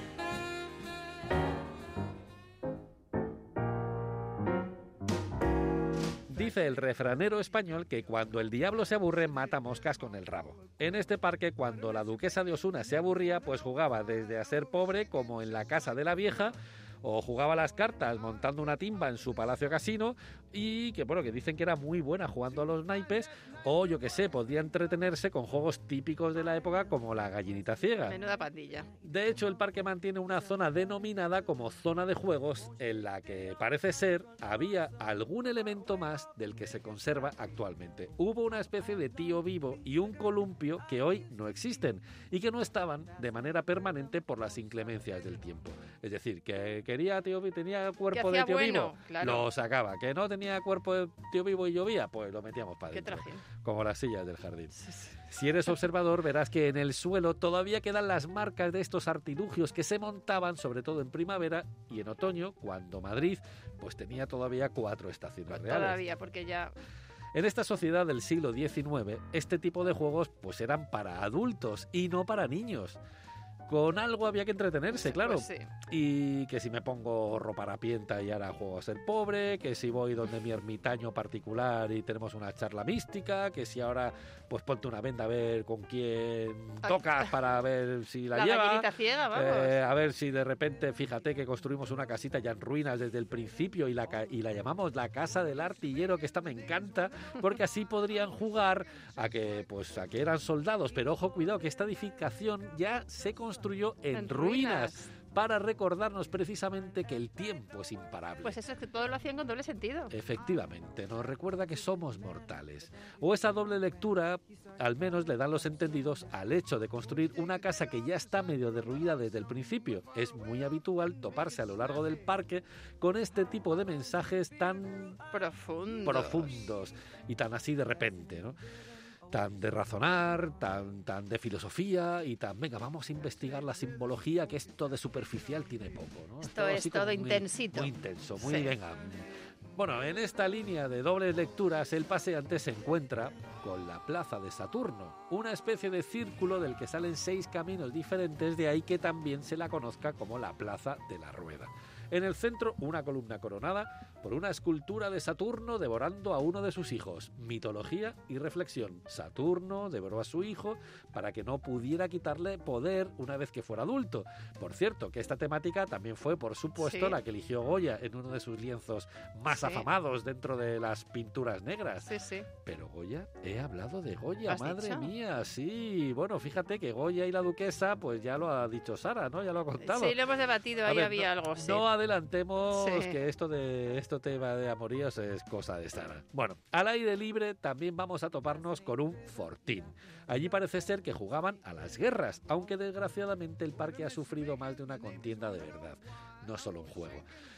Dice el refranero español que cuando el diablo se aburre mata moscas con el rabo. En este parque, cuando la duquesa de Osuna se aburría, pues jugaba desde a ser pobre como en la casa de la vieja, o jugaba las cartas montando una timba en su palacio casino, y que bueno, que dicen que era muy buena jugando a los naipes, o yo que sé, podía entretenerse con juegos típicos de la época como la gallinita ciega. Menuda pandilla. De hecho, el parque mantiene una zona denominada como zona de juegos, en la que parece ser había algún elemento más del que se conserva actualmente. Hubo una especie de tío vivo y un columpio que hoy no existen y que no estaban de manera permanente por las inclemencias del tiempo. Es decir, que quería tío vivo, tenía cuerpo de tío bueno, vivo, claro. Lo sacaba. Que no tenía cuerpo de tío vivo y llovía, pues lo metíamos para adentro. Qué traje. Como las sillas del jardín. Sí, sí. Si eres observador, verás que en el suelo todavía quedan las marcas de estos artilugios que se montaban, sobre todo en primavera y en otoño, cuando Madrid pues tenía todavía cuatro estaciones pues reales. Todavía, porque ya... En esta sociedad del siglo diecinueve, este tipo de juegos pues eran para adultos y no para niños. Con algo había que entretenerse, claro. Pues sí. Y que si me pongo ropa harapienta y ahora juego a ser pobre, que si voy donde mi ermitaño particular y tenemos una charla mística, que si ahora pues ponte una venda a ver con quién tocas para ver si la, la lleva. gallinita ciega, vamos. Eh, a ver si de repente, fíjate que construimos una casita ya en ruinas desde el principio y la, y la llamamos la casa del artillero, que esta me encanta, porque así podrían jugar a que, pues, a que eran soldados. Pero ojo, cuidado, que esta edificación ya se construyó construyó en, en ruinas, ruinas para recordarnos precisamente que el tiempo es imparable. Pues eso es que todos lo hacían con doble sentido. Efectivamente, nos recuerda que somos mortales. O esa doble lectura, al menos le dan los entendidos al hecho de construir una casa que ya está medio derruida desde el principio. Es muy habitual toparse a lo largo del parque con este tipo de mensajes tan profundos, profundos y tan así de repente, ¿no? Tan de razonar, tan, tan de filosofía y tan, venga, vamos a investigar la simbología, que esto de superficial tiene poco, ¿no? Esto es todo, todo muy, intensito. Muy intenso, muy, sí. venga. Bueno, en esta línea de dobles lecturas, el paseante se encuentra con la Plaza de Saturno, una especie de círculo del que salen seis caminos diferentes, de ahí que también se la conozca como la Plaza de la Rueda. En el centro, una columna coronada por una escultura de Saturno devorando a uno de sus hijos. Mitología y reflexión. Saturno devoró a su hijo para que no pudiera quitarle poder una vez que fuera adulto. Por cierto, que esta temática también fue, por supuesto, sí. la que eligió Goya en uno de sus lienzos más sí. afamados dentro de las pinturas negras. Sí, sí. Pero Goya, he hablado de Goya, ¿Has madre dicho? mía, sí. Bueno, fíjate que Goya y la duquesa, pues ya lo ha dicho Sara, ¿no? Ya lo ha contado. Sí, lo hemos debatido, ahí ver, había no, algo, sí. No adelantemos sí. que esto de esto tema de amoríos es cosa de Sara. Bueno, al aire libre también vamos a toparnos con un fortín. Allí parece ser que jugaban a las guerras, aunque desgraciadamente el parque ha sufrido más de una contienda de verdad, no solo un juego.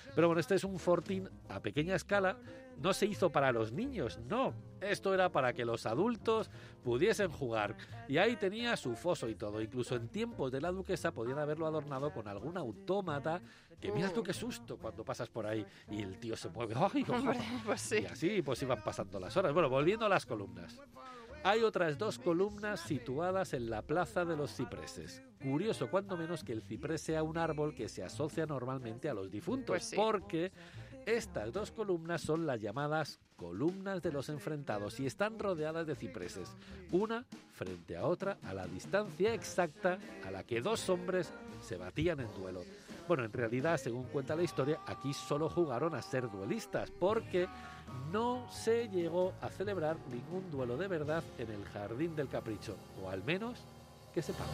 Pero bueno, este es un fortín a pequeña escala. No se hizo para los niños, no. Esto era para que los adultos pudiesen jugar. Y ahí tenía su foso y todo. Incluso en tiempos de la duquesa podían haberlo adornado con algún autómata. Que mira tú qué susto cuando pasas por ahí y el tío se mueve. ¡Ay, oh! Hombre, pues sí. Y así pues iban pasando las horas. Bueno, volviendo a las columnas. Hay otras dos columnas situadas en la Plaza de los Cipreses. Curioso, cuando menos, que el ciprés sea un árbol que se asocia normalmente a los difuntos, Pues sí. porque estas dos columnas son las llamadas columnas de los enfrentados y están rodeadas de cipreses, una frente a otra a la distancia exacta a la que dos hombres se batían en duelo. Bueno, en realidad, según cuenta la historia, aquí solo jugaron a ser duelistas, porque no se llegó a celebrar ningún duelo de verdad en el Jardín del Capricho, o al menos que sepamos.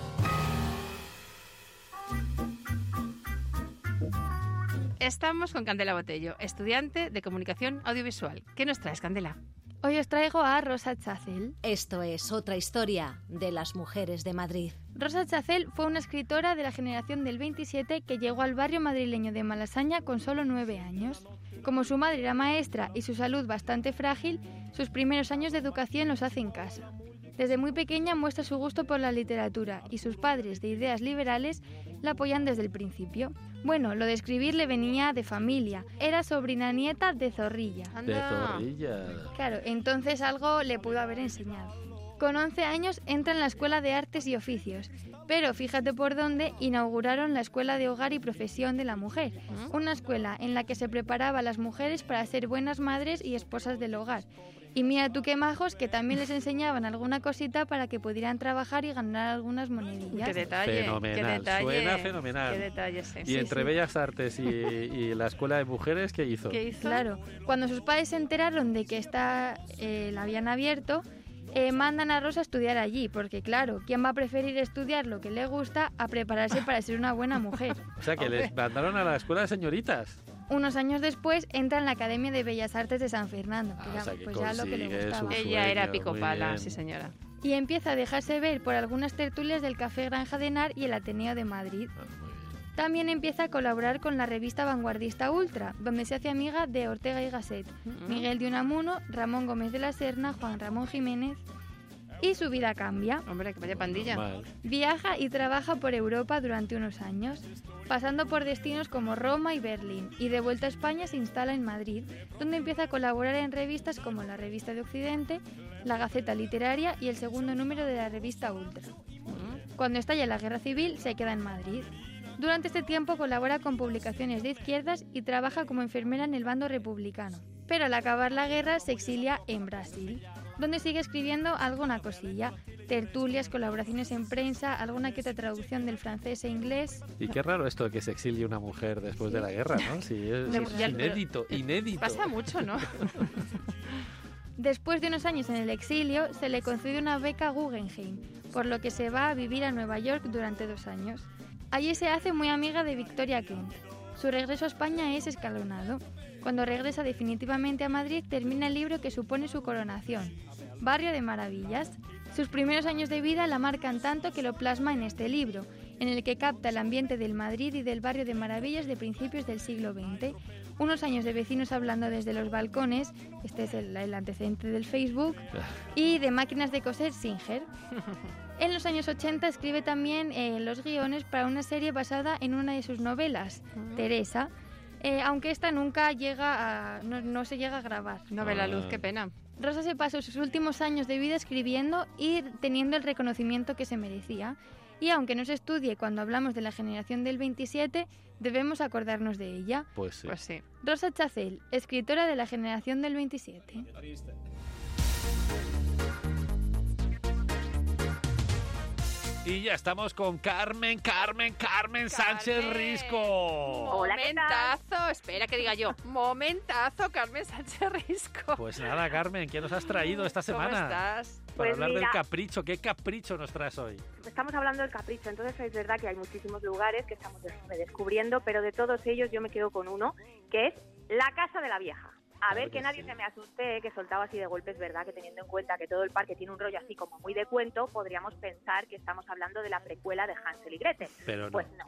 Estamos con Candela Botello, estudiante de Comunicación Audiovisual. ¿Qué nos traes, Candela? Hoy os traigo a Rosa Chacel. Esto es otra historia de las mujeres de Madrid. Rosa Chacel fue una escritora de la generación del veintisiete que llegó al barrio madrileño de Malasaña con solo nueve años. Como su madre era maestra y su salud bastante frágil, sus primeros años de educación los hace en casa. Desde muy pequeña muestra su gusto por la literatura y sus padres, de ideas liberales, la apoyan desde el principio. Bueno, lo de escribir le venía de familia. Era sobrina nieta de Zorrilla. De Zorrilla. Claro, entonces algo le pudo haber enseñado. Con once años entra en la Escuela de Artes y Oficios, pero fíjate por dónde inauguraron la Escuela de Hogar y Profesión de la Mujer, una escuela en la que se preparaba a las mujeres para ser buenas madres y esposas del hogar. Y mira tú qué majos, que también les enseñaban alguna cosita para que pudieran trabajar y ganar algunas monedillas. ¡Qué detalle! Fenomenal, qué detalle, suena fenomenal. ¡Qué detalle, sí! Y sí, entre sí. Bellas Artes y, y la Escuela de Mujeres, ¿qué hizo? ¿Qué hizo? Claro, cuando sus padres se enteraron de que esta eh, la habían abierto, eh, mandan a Rosa a estudiar allí, porque claro, ¿quién va a preferir estudiar lo que le gusta a prepararse para ser una buena mujer? O sea, que les mandaron a la Escuela de Señoritas. Unos años después entra en la Academia de Bellas Artes de San Fernando, que Ah, ya, o sea, que pues ya lo que le consigue gustaba. su Ella sueño, era muy picopala, bien. sí señora. Y empieza a dejarse ver por algunas tertulias del Café Granja de Henar y el Ateneo de Madrid. También empieza a colaborar con la revista vanguardista Ultra, donde se hace amiga de Ortega y Gasset, Miguel de Unamuno, Ramón Gómez de la Serna, Juan Ramón Jiménez. Y su vida cambia. Hombre, que vaya pandilla. Normal. Viaja y trabaja por Europa durante unos años, pasando por destinos como Roma y Berlín, y de vuelta a España se instala en Madrid, donde empieza a colaborar en revistas como la Revista de Occidente, la Gaceta Literaria y el segundo número de la revista Ultra. Cuando estalla la Guerra Civil, se queda en Madrid. Durante este tiempo colabora con publicaciones de izquierdas y trabaja como enfermera en el bando republicano. Pero al acabar la guerra se exilia en Brasil, donde sigue escribiendo alguna cosilla, tertulias, colaboraciones en prensa, alguna que otra traducción del francés e inglés. Y qué raro esto de que se exilie una mujer después de la guerra, ¿no? Sí, es, De- es ya- inédito, inédito. Pasa mucho, ¿no? Después de unos años en el exilio, se le concede una beca Guggenheim, por lo que se va a vivir a Nueva York durante dos años. Allí se hace muy amiga de Victoria Kent. Su regreso a España es escalonado. Cuando regresa definitivamente a Madrid, termina el libro que supone su coronación, Barrio de Maravillas. Sus primeros años de vida la marcan tanto que lo plasma en este libro, en el que capta el ambiente del Madrid y del Barrio de Maravillas de principios del siglo veinte. Unos años de vecinos hablando desde los balcones, este es el, el antecedente del Facebook, y de máquinas de coser Singer. En los años ochenta escribe también eh, los guiones para una serie basada en una de sus novelas, Teresa, eh, aunque esta nunca llega a, no, no se llega a grabar. No ve la luz, qué pena. Rosa se pasó sus últimos años de vida escribiendo y teniendo el reconocimiento que se merecía. Y aunque no se estudie cuando hablamos de la generación del veintisiete, debemos acordarnos de ella. Pues sí. Pues sí. Rosa Chacel, escritora de la generación del veintisiete. Y ya estamos con Carmen, Carmen, Carmen Sánchez Carmen. Risco. Hola, ¿qué tal? Momentazo, espera que diga yo. Momentazo, Carmen Sánchez Risco. Pues nada, Carmen, ¿qué nos has traído esta ¿Cómo semana? estás? Para Pues hablar del mira. capricho. ¿Qué capricho nos traes hoy? Estamos hablando del capricho, entonces es verdad que hay muchísimos lugares que estamos des- redescubriendo, pero de todos ellos yo me quedo con uno, que es la Casa de la Vieja. A Claro ver, que que nadie sí. se me asuste, que soltaba así de golpe, es verdad que teniendo en cuenta que todo el parque tiene un rollo así como muy de cuento, podríamos pensar que estamos hablando de la precuela de Hansel y Gretel. Pero no. Pues no. No.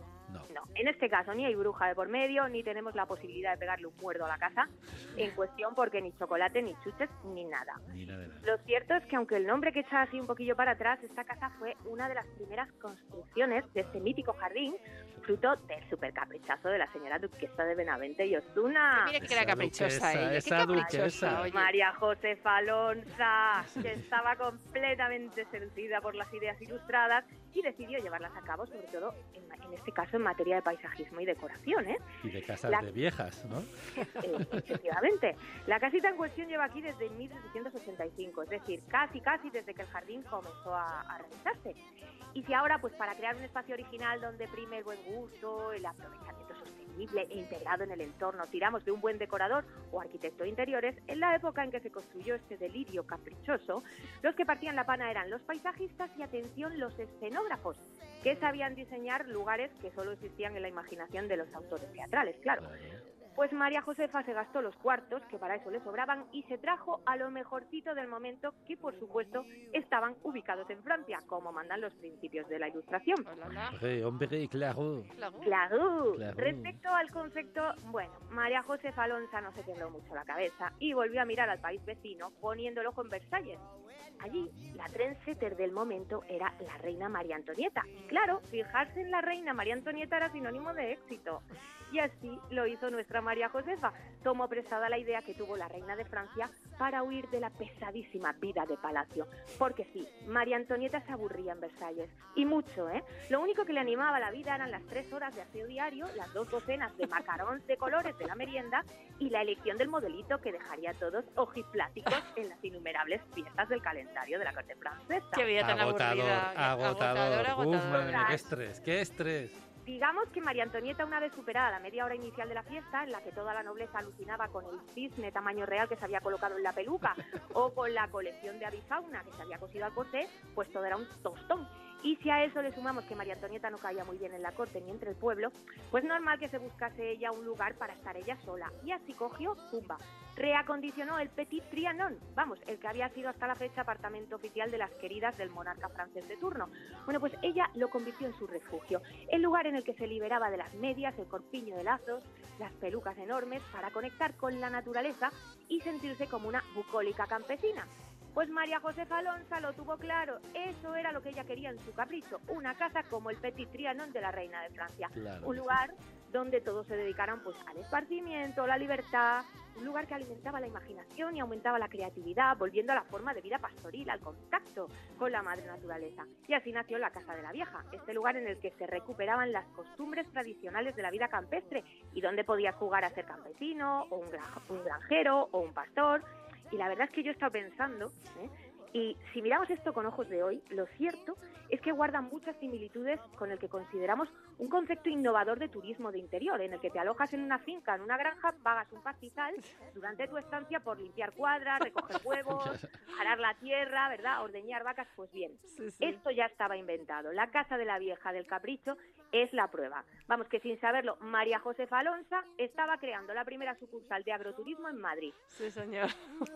No, en este caso ni hay bruja de por medio, ni tenemos la posibilidad de pegarle un muerdo a la casa en cuestión, porque ni chocolate, ni chuches, ni nada. Ni nada de nada. Lo cierto es que aunque el nombre que echa así un poquillo para atrás, esta casa fue una de las primeras construcciones de este mítico jardín, fruto del supercaprichazo de la señora duquesa de Benavente y Osuna. Mira que era caprichosa duquesa, ella, esa qué caprichosa, duquesa. oye. María Josefa Alonso, que estaba completamente seducida por las ideas ilustradas y decidió llevarlas a cabo, sobre todo, en, en este caso, en materia de paisajismo y decoración, ¿eh? Y de casas La- de viejas, ¿no? Eh, efectivamente. La casita en cuestión lleva aquí desde mil setecientos ochenta y cinco, es decir, casi casi desde que el jardín comenzó a, a realizarse. Y si ahora, pues para crear un espacio original donde prime el buen gusto, el aprovechamiento sostenible e integrado en el entorno, tiramos de un buen decorador o arquitecto de interiores, en la época en que se construyó este delirio caprichoso, los que partían la pana eran los paisajistas y, atención, los escenógrafos, que sabían diseñar lugares que solo existían en la imaginación de los autores teatrales, claro. Pues María Josefa se gastó los cuartos, que para eso le sobraban, y se trajo a lo mejorcito del momento, que por supuesto estaban ubicados en Francia, como mandan los principios de la Ilustración. Hombre, hombre, claro. Claro. Claro. Respecto al concepto, bueno, María Josefa Alonso no se quebró mucho la cabeza y volvió a mirar al país vecino, poniendo el ojo en Versalles. Allí, la trendsetter del momento era la reina María Antonieta. Y claro, fijarse en la reina María Antonieta era sinónimo de éxito. Y así lo hizo nuestra María Josefa. Tomó prestada la idea que tuvo la reina de Francia para huir de la pesadísima vida de palacio. Porque sí, María Antonieta se aburría en Versalles. Y mucho, ¿eh? Lo único que le animaba a la vida eran las tres horas de aseo diario, las dos docenas de macarons de colores de la merienda y la elección del modelito que dejaría a todos ojipláticos en las innumerables fiestas del calendario de la corte francesa. Qué vida tan Agotador, aburrida. agotador. Agotador, Uf, agotador. madre, qué estrés, qué estrés. Digamos que María Antonieta, una vez superada la media hora inicial de la fiesta, en la que toda la nobleza alucinaba con el cisne tamaño real que se había colocado en la peluca o con la colección de avifauna que se había cosido al corsé, pues todo era un tostón. Y si a eso le sumamos que María Antonieta no caía muy bien en la corte ni entre el pueblo, pues normal que se buscase ella un lugar para estar ella sola. Y así cogió, pumba, reacondicionó el Petit Trianon, vamos, el que había sido hasta la fecha apartamento oficial de las queridas del monarca francés de turno. Bueno, pues ella lo convirtió en su refugio, el lugar en el que se liberaba de las medias, el corpiño de lazos, las pelucas enormes, para conectar con la naturaleza y sentirse como una bucólica campesina. Pues María Josefa Alonso lo tuvo claro, eso era lo que ella quería en su capricho, una casa como el Petit Trianon de la reina de Francia, Claro un que lugar donde todos se dedicaran pues al esparcimiento, la libertad, un lugar que alimentaba la imaginación y aumentaba la creatividad, volviendo a la forma de vida pastoril, al contacto con la madre naturaleza. Y así nació la Casa de la Vieja, este lugar en el que se recuperaban las costumbres tradicionales de la vida campestre y donde podías jugar a ser campesino, o un, gran- un granjero, o un pastor. Y la verdad es que yo he estado pensando, ¿eh? Y si miramos esto con ojos de hoy, lo cierto es que guarda muchas similitudes con el que consideramos un concepto innovador de turismo de interior, en el que te alojas en una finca, en una granja, pagas un pastizal durante tu estancia por limpiar cuadras, recoger huevos, arar la tierra, ¿verdad?, ordeñar vacas. Pues bien, Sí, sí. esto ya estaba inventado. La Casa de la Vieja del Capricho es la prueba. Vamos, que sin saberlo, María Josefa Alonso estaba creando la primera sucursal de agroturismo en Madrid. Sí, señor.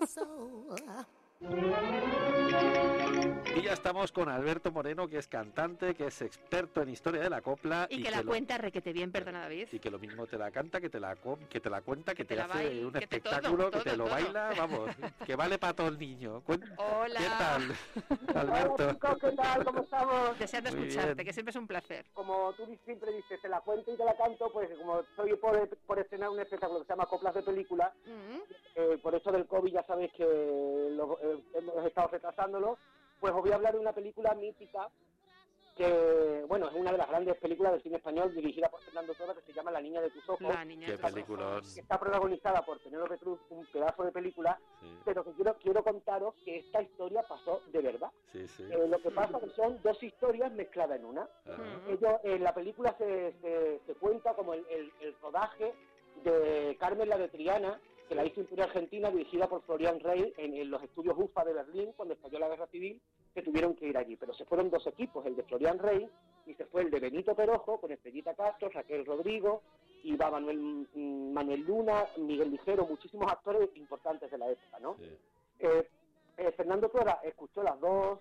Y ya estamos con Alberto Moreno, que es cantante, que es experto en historia de la copla. Y, que la lo- cuenta requete bien, perdona, David. Y que lo mismo te la canta, que te la, co- que te la cuenta, que te, te la hace baila, un que te espectáculo, todo, que te todo, lo todo. baila, vamos, que vale para todo el niño. Cuen- Hola. ¿Qué tal, Alberto? Hola, chicos, ¿qué tal? ¿Cómo estamos? Deseando Muy escucharte, bien. que siempre es un placer. Como tú siempre dices, te la cuento y te la canto, pues como estoy por, por estrenar un espectáculo que se llama Coplas de Película, Mm. eh, por eso del COVID ya sabéis que lo- eh, hemos estado retrasándolo, pues os voy a hablar de una película mítica que, bueno, es una de las grandes películas del cine español dirigida por Fernando Torres, que se llama La niña de tus ojos. La niña Qué de tus peliculón. ojos. Que está protagonizada por Penélope Cruz, un pedazo de película, Sí, pero que quiero, quiero contaros que esta historia pasó de verdad. sí, sí. Eh, lo que pasa es que son dos historias mezcladas en una. Ajá. Ellos, en la película se, se, se cuenta como el, el, el rodaje de Carmen la de Triana, que la hizo Imperial Argentina, dirigida por Florian Rey en, en los estudios U F A de Berlín, cuando estalló la Guerra Civil, que tuvieron que ir allí. Pero se fueron dos equipos, el de Florian Rey y se fue el de Benito Perojo, con Estrellita Castro, Raquel Rodrigo, iba Manuel, mm, Manuel Luna, Miguel Ligero, muchísimos actores importantes de la época, ¿no? Sí. Eh, eh, Fernando Torres escuchó las dos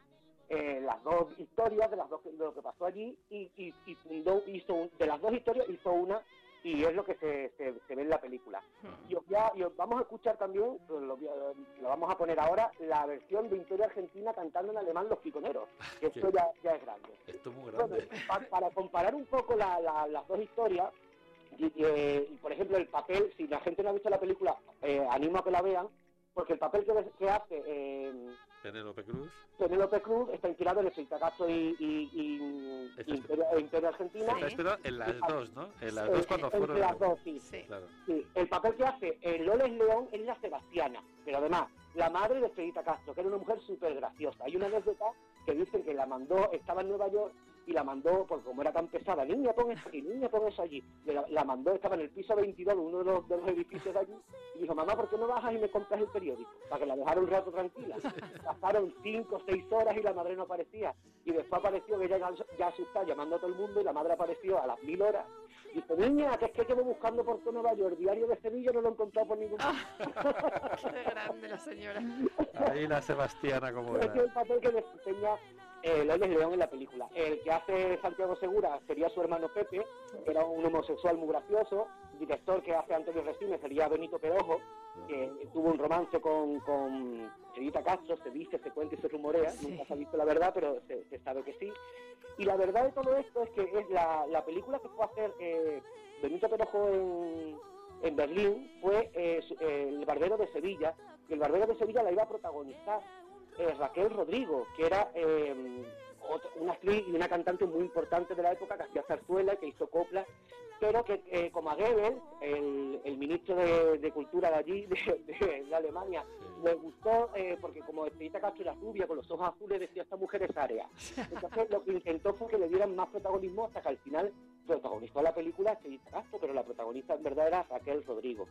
eh, las dos historias de las dos de lo que pasó allí y, y, y fundó, hizo un, de las dos historias hizo una y es lo que se, se, se ve en la película. Y, os ya, y os vamos a escuchar también, lo, lo vamos a poner ahora, la versión de Historia Argentina cantando en alemán Los Piconeros, que esto ya, ya es grande. Esto es muy grande. Bueno, pa, para comparar un poco la, la, las dos historias, y, y, eh, por ejemplo, el papel, si la gente no ha visto la película, eh, animo a que la vean, porque el papel que, que hace... Eh, Penélope Cruz. Penélope Cruz está inspirado en Estrellita Castro y, y, y Está Imperio, Imperio Argentina. Está inspirado en las Y- dos, ¿no? En las eh, dos cuando en fueron... las dos, sí. Sí. Claro. Sí, el papel que hace en Loles León es la Sebastiana, pero además la madre de Estrellita Castro, que era una mujer súper graciosa. Hay una anécdota que dicen que la mandó, estaba en Nueva York y la mandó, porque como era tan pesada, niña pon eso aquí, niña pon eso allí. La, la mandó, estaba en el piso veintidós de uno de los, de los edificios de allí y dijo, mamá, ¿por qué no bajas y me compras el periódico? Para que la dejara un rato tranquila. Pasaron cinco o seis horas y la madre no aparecía. Y después apareció que ella ya, ya asustada llamando a todo el mundo y la madre apareció a las mil horas. Y dice, niña, que es que llevo buscando por todo Nueva York, diario de Sevilla, no lo he encontrado por ningún sitio. Qué grande la señora. Ahí la Sebastiana como Es era. que el papel que desempeña eh, Loles León en la película. El que hace Santiago Segura sería su hermano Pepe, que era un homosexual muy gracioso. El director que hace Antonio Resines sería Benito Perojo, que tuvo un romance con, con Estrellita Castro, se dice, se cuenta y se rumorea, Sí. nunca se ha visto la verdad, pero se, se sabe que sí. Y la verdad de todo esto es que es la, la película que fue a hacer eh, Benito Perojo en, en Berlín fue eh, su- eh, El Barbero de Sevilla, y El Barbero de Sevilla la iba a protagonizar eh, Raquel Rodrigo, que era eh, otra- una actriz y una cantante muy importante de la época, que hacía zarzuela, que hizo copla, pero que eh, como a Goebbels, el, el ministro de, de Cultura de allí, de, de- de Alemania, le gustó, eh, porque como Estrellita Castro era rubia, con los ojos azules, decía, esta mujer es área. Entonces lo que intentó fue que le dieran más protagonismo hasta que al final protagonizó la película Estrellita Castro, pero la protagonista en verdad era Raquel Rodrigo.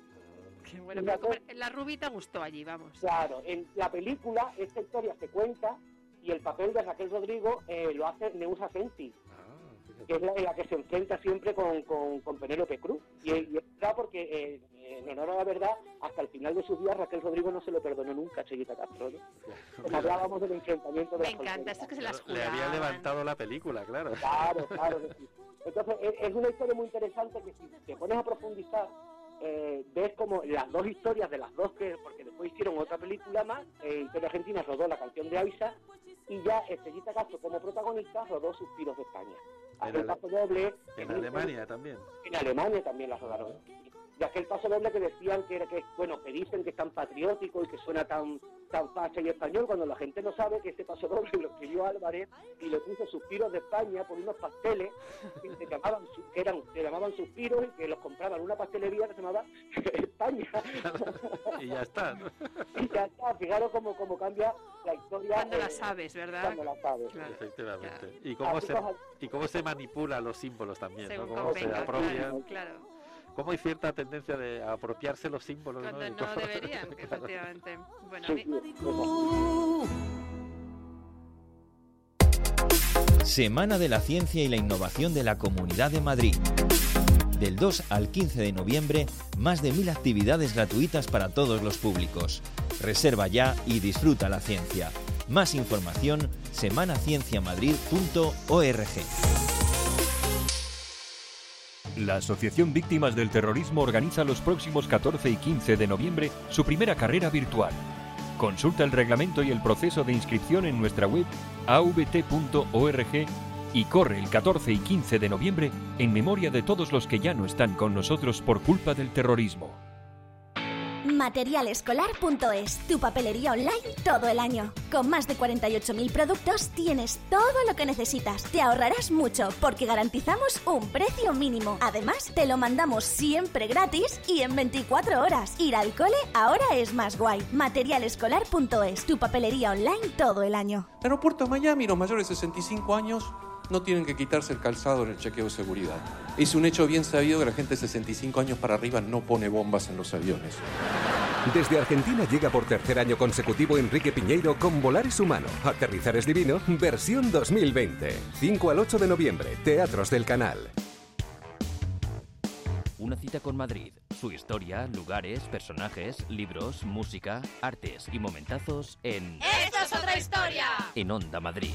Qué bueno, Mira, pero como la rubita gustó allí, vamos. Claro, en la película esta historia se cuenta y el papel de Raquel Rodrigo eh, lo hace Neusa Sensi, que es la, en la que se enfrenta siempre con, con, con Penélope Cruz. Y, y es verdad porque, eh, en honor a la verdad, hasta el final de sus días Raquel Rodrigo no se lo perdonó nunca a Estrellita Castro, ¿no? Como hablábamos del enfrentamiento de Me las encanta, esto es que se las Le había juraban. levantado la película, claro. Claro, claro que sí. Entonces, es, es una historia muy interesante que si te pones a profundizar, eh, ves como las dos historias de las dos, que porque después hicieron otra película más, eh, Historia Argentina rodó La Canción de Aisa, y ya Estrellita Castro como protagonista rodó Suspiros de España. Aquel Ale- paso doble... En Alemania también. En Alemania también la rodaron. Y aquel paso doble que decían que era que, bueno, que dicen que es tan patriótico y que suena tan tan fácil y español, cuando la gente no sabe que ese paso doble lo escribió Álvarez y le puso Suspiros de España por unos pasteles que se llamaban, su- que eran, se llamaban Suspiros y que los compraban en una pastelería que se llamaba España. Y ya está, ¿no? Y ya está, fijaros cómo, cómo cambia la historia. Cuando la eh, sabes, ¿verdad? Cuando la sabes. Efectivamente. Y cómo Así se, cosas- y cómo se manipulan los símbolos también, ¿no? Según Cómo se convenga, apropian. claro, claro. Cómo hay cierta tendencia de apropiarse los símbolos, Cuando ¿no? Y no cómo- deberían, efectivamente. Bueno, Sí, a mí- Semana de la Ciencia y la Innovación de la Comunidad de Madrid. Del dos al quince de noviembre, más de mil actividades gratuitas para todos los públicos. Reserva ya y disfruta la ciencia. Más información, semana ciencia madrid punto org. La Asociación Víctimas del Terrorismo organiza los próximos catorce y quince de noviembre su primera carrera virtual. Consulta el reglamento y el proceso de inscripción en nuestra web a v t punto org y corre el catorce y quince de noviembre en memoria de todos los que ya no están con nosotros por culpa del terrorismo. material escolar punto es, tu papelería online todo el año. Con más de cuarenta y ocho mil productos tienes todo lo que necesitas. Te ahorrarás mucho porque garantizamos un precio mínimo. Además, te lo mandamos siempre gratis y en veinticuatro horas. Ir al cole ahora es más guay. material escolar punto es, tu papelería online todo el año. Aeropuerto Miami, los mayores de sesenta y cinco años no tienen que quitarse el calzado en el chequeo de seguridad. Es un hecho bien sabido que la gente de sesenta y cinco años para arriba no pone bombas en los aviones. Desde Argentina llega por tercer año consecutivo Enrique Piñeiro con Volar es humano, aterrizar es divino, versión dos mil veinte. cinco al ocho de noviembre, Teatros del Canal. Una cita con Madrid, su historia, lugares, personajes, libros, música, artes y momentazos en... ¡Esto es otra historia! En Onda Madrid.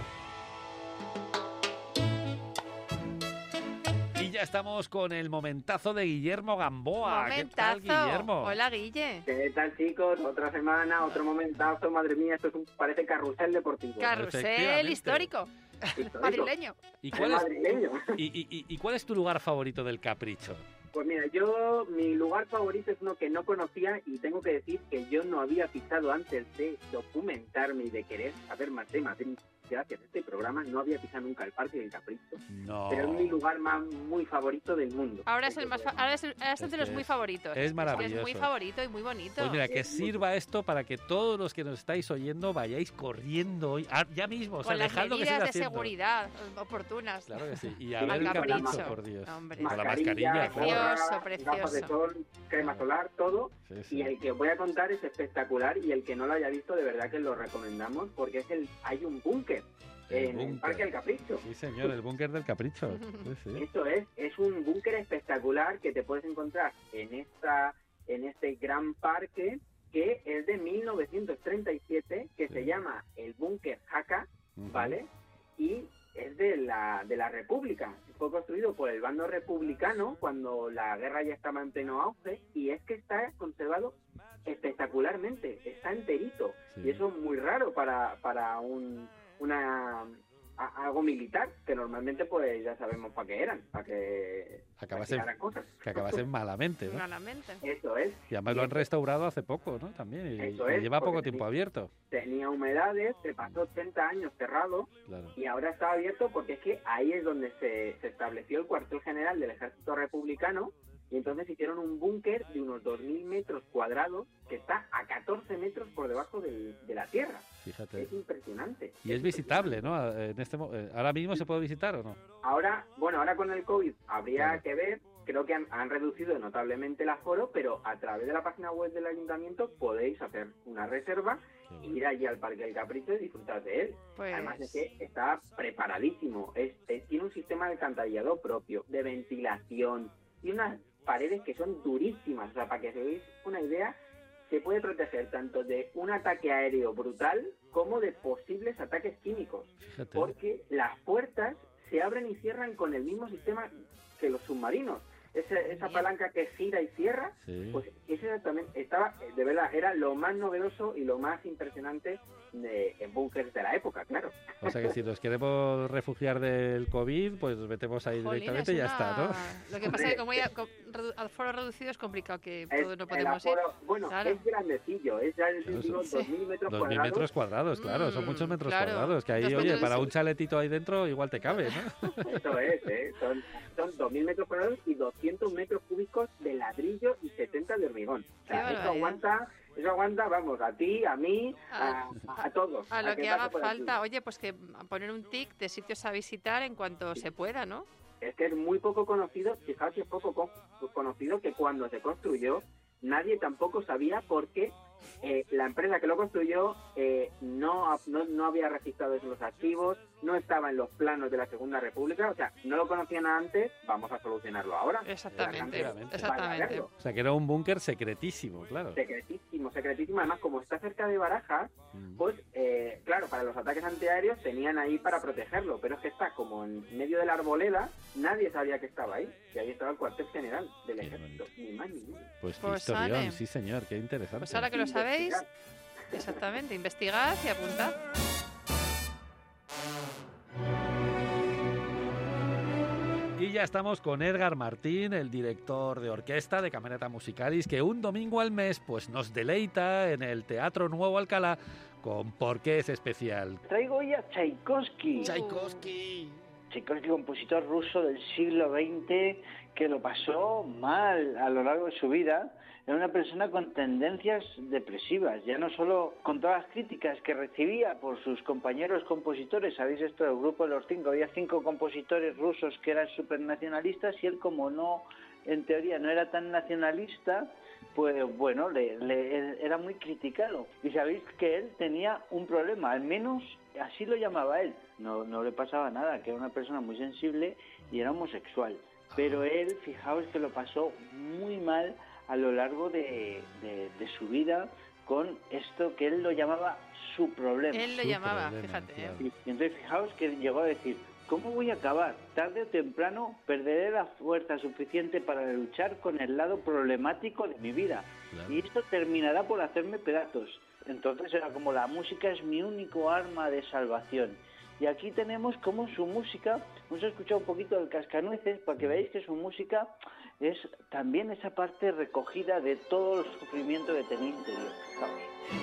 Y ya estamos con el momentazo de Guillermo Gamboa. Momentazo. ¿Qué tal, Guillermo? Hola, Guille. ¿Qué tal, chicos? Otra semana, otro momentazo. Madre mía, esto es un, parece carrusel deportivo. Carrusel histórico. Histórico. Madrileño. ¿Y cuál, es, Madrileño. y, y- y- y cuál es tu lugar favorito del Capricho? Pues mira, yo, mi lugar favorito es uno que no conocía y tengo que decir que yo no había pisado antes de documentarme y de querer saber más de Madrid. Gracias a este programa no había pisado nunca el Parque del Capricho. No. Pero es mi lugar más muy favorito del mundo. Ahora es el más fa- ahora es, el- ahora es Es de los que muy es- favoritos. es que maravilloso. Es muy favorito y muy bonito. Pues mira, que sirva esto para que todos los que nos estáis oyendo vayáis corriendo hoy, ah, ya mismo, o sea, Con las dejad lo que medidas siga de haciendo. seguridad oportunas. Claro que sí. Y a Al ver el Capricho. Capricho, por Dios. Hombre. Con la Mascarilla, mascarilla, claro. Precioso, gorra, precioso. gafas de sol, crema solar, todo. Sí, sí. Y el que os voy a contar es espectacular y el que no lo haya visto, de verdad que lo recomendamos porque es el hay un búnker El en el búnker. Parque del Capricho. Sí, señor, el búnker del Capricho. Sí, sí. Esto es, es un búnker espectacular que te puedes encontrar en esta, en este gran parque que es de mil novecientos treinta y siete, que se llama el búnker Jaca, Ujú. ¿vale? Y es de la, de la República. Fue construido por el bando republicano cuando la guerra ya estaba en pleno auge y es que está conservado espectacularmente, está enterito. Sí. Y eso es muy raro para, para un, una... a- algo militar, que normalmente pues ya sabemos para qué eran, para que, para Acabasen, que hagan cosas. que acabasen malamente, ¿no? Claramente. Eso es. Y además lo han restaurado hace poco, ¿no? También. Y, Eso y es, lleva porque poco tiempo tenía- abierto. Tenía humedades, se pasó ochenta años cerrado Claro. y ahora está abierto porque es que ahí es donde se, se estableció el cuartel general del ejército republicano y entonces hicieron un búnker de unos dos mil metros cuadrados que está a catorce metros por debajo del- de la tierra. Fíjate. Es impresionante. Y es visitable, ¿no? En este, mo- eh, ¿Ahora mismo se puede visitar o no? Ahora, bueno, ahora con el COVID habría Claro. que ver, creo que han, han reducido notablemente el aforo, pero a través de la página web del ayuntamiento podéis hacer una reserva, ir allí al Parque del Capricho y disfrutar de él. Pues- Además es que está preparadísimo, es, es- tiene un sistema de alcantarillado propio, de ventilación y unas paredes que son durísimas, o sea, para que os deis una idea, se puede proteger tanto de un ataque aéreo brutal como de posibles ataques químicos. Fíjate. Porque las puertas se abren y cierran con el mismo sistema que los submarinos. Esa, esa palanca que gira y cierra, Sí. pues ese exactamente estaba, eh, de verdad, era lo más novedoso y lo más impresionante de, en búnkers de la época, claro. O sea que si nos queremos refugiar del COVID, pues nos metemos ahí Jolín, directamente y es ya una- está, ¿no? Lo que pasa es que como ya con redu- aforo reducido es complicado que Es todos no el podemos ir. aforo- bueno, Claro. es grandecillo, es ya Claro, digo, son- dos mil metros Dos mil cuadrados. metros cuadrados, claro, son Mm, muchos metros claro. cuadrados. Que ahí, Dos oye, metros para de- un chaletito ahí dentro igual te cabe, ¿no? Eso es, ¿eh? son, son dos mil metros cuadrados y doscientos metros cúbicos de ladrillo y setenta de hormigón. O sea, Qué eso barbaridad. aguanta, eso aguanta, vamos, a ti, a mí, a, a todos. A lo a que pase haga por aquí. falta. Oye, pues que a poner un tic de sitios a visitar en cuanto se pueda, ¿no? Es que es muy poco conocido, fijaos que es poco co- conocido que cuando se construyó nadie tampoco sabía por qué eh, la empresa que lo construyó eh, no, no, no había registrado eso en los archivos, no estaba en los planos de la Segunda República, o sea, no lo conocían antes, vamos a solucionarlo ahora. Exactamente, La gente exactamente. vaya a verlo. O sea que era un búnker secretísimo, claro. Secretísimo, secretísimo. Además, como está cerca de Barajas, Mm. pues, eh, claro, para los ataques antiaéreos tenían ahí para protegerlo, pero es que está como en medio de la arboleda, nadie sabía que estaba ahí, y ahí estaba el cuartel general del ejército, ni más ni menos. Pues qué Pues historión, sale. sí señor, qué interesante. Pues ahora que lo sabéis, exactamente, investigad y apuntad. Y ya estamos con Edgar Martín, el director de orquesta de Camerata Musicalis, que un domingo al mes pues nos deleita en el Teatro Nuevo Alcalá con ¿Por qué es especial? Traigo hoy a Tchaikovsky. Tchaikovsky. Tchaikovsky, compositor ruso del siglo veinte que lo pasó mal a lo largo de su vida. Era una persona con tendencias depresivas, ya no solo con todas las críticas que recibía por sus compañeros compositores. ¿Sabéis esto del grupo de los cinco? Había cinco compositores rusos que eran supernacionalistas y él, como no, en teoría no era tan nacionalista, pues bueno, le, le- era muy criticado. Y sabéis que él tenía un problema, al menos así lo llamaba él. No, no le pasaba nada, que era una persona muy sensible y era homosexual. pero él, fijaos que lo pasó muy mal a lo largo de, de, de su vida con esto que él lo llamaba su problema. Él lo Su llamaba, problema, fíjate. claro. Y, y entonces fijaos que llegó a decir, ¿cómo voy a acabar? Tarde o temprano perderé la fuerza suficiente para luchar con el lado problemático de mi vida. Claro. Y esto terminará por hacerme pedazos. Entonces era como la música es mi único arma de salvación. Y aquí tenemos como su música, hemos escuchado un poquito del Cascanueces para que veáis que su música es también esa parte recogida de todo el sufrimiento que tenía interior. Fijaos.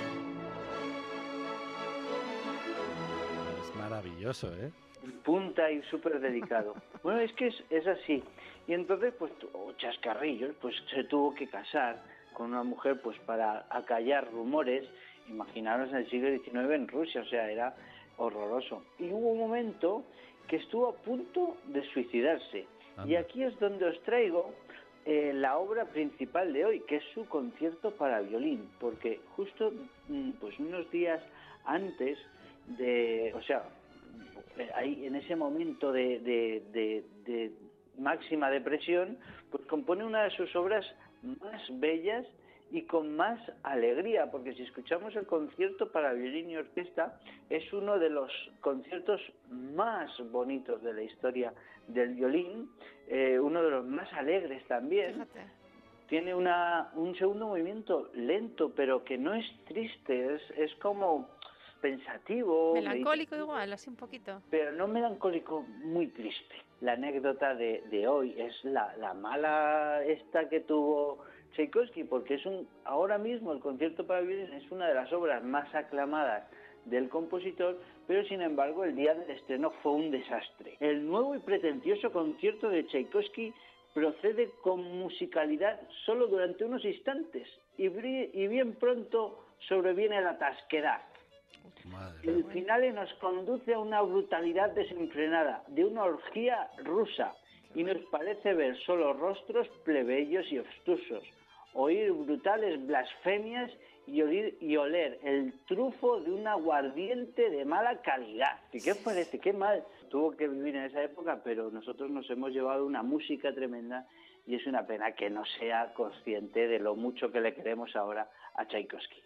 Es maravilloso, ¿eh? Punta y súper dedicado. Bueno, es que es, es así. Y entonces, pues, oh, chascarrillos, pues se tuvo que casar con una mujer pues para acallar rumores. Imaginaros en el siglo diecinueve en Rusia, o sea, era horroroso. Y hubo un momento que estuvo a punto de suicidarse. Anda. Y aquí es donde os traigo eh, la obra principal de hoy, que es su concierto para violín, porque justo pues unos días antes de, o sea, ahí en ese momento de, de, de, de máxima depresión, pues compone una de sus obras más bellas y con más alegría, porque si escuchamos el concierto para violín y orquesta, es uno de los conciertos más bonitos de la historia del violín, eh, uno de los más alegres también. Fíjate. Tiene una, un segundo movimiento lento, pero que no es triste, es, es como pensativo. Melancólico igual, así un poquito. Pero no melancólico, muy triste. La anécdota de, de hoy es la, la mala esta que tuvo Tchaikovsky, porque es un ahora mismo el concierto para violín es una de las obras más aclamadas del compositor, pero sin embargo el día del estreno fue un desastre. El nuevo y pretencioso concierto de Tchaikovsky procede con musicalidad solo durante unos instantes y, y bien pronto sobreviene la tasquedad. Madre el final nos conduce a una brutalidad desenfrenada, de una orgía rusa, y nos parece ver solo rostros plebeyos y obtusos, oír brutales blasfemias y oír y oler el trufo de un aguardiente de mala calidad. ¿Y qué os parece? Qué mal tuvo que vivir en esa época, pero nosotros nos hemos llevado una música tremenda y es una pena que no sea consciente de lo mucho que le queremos ahora a Tchaikovsky.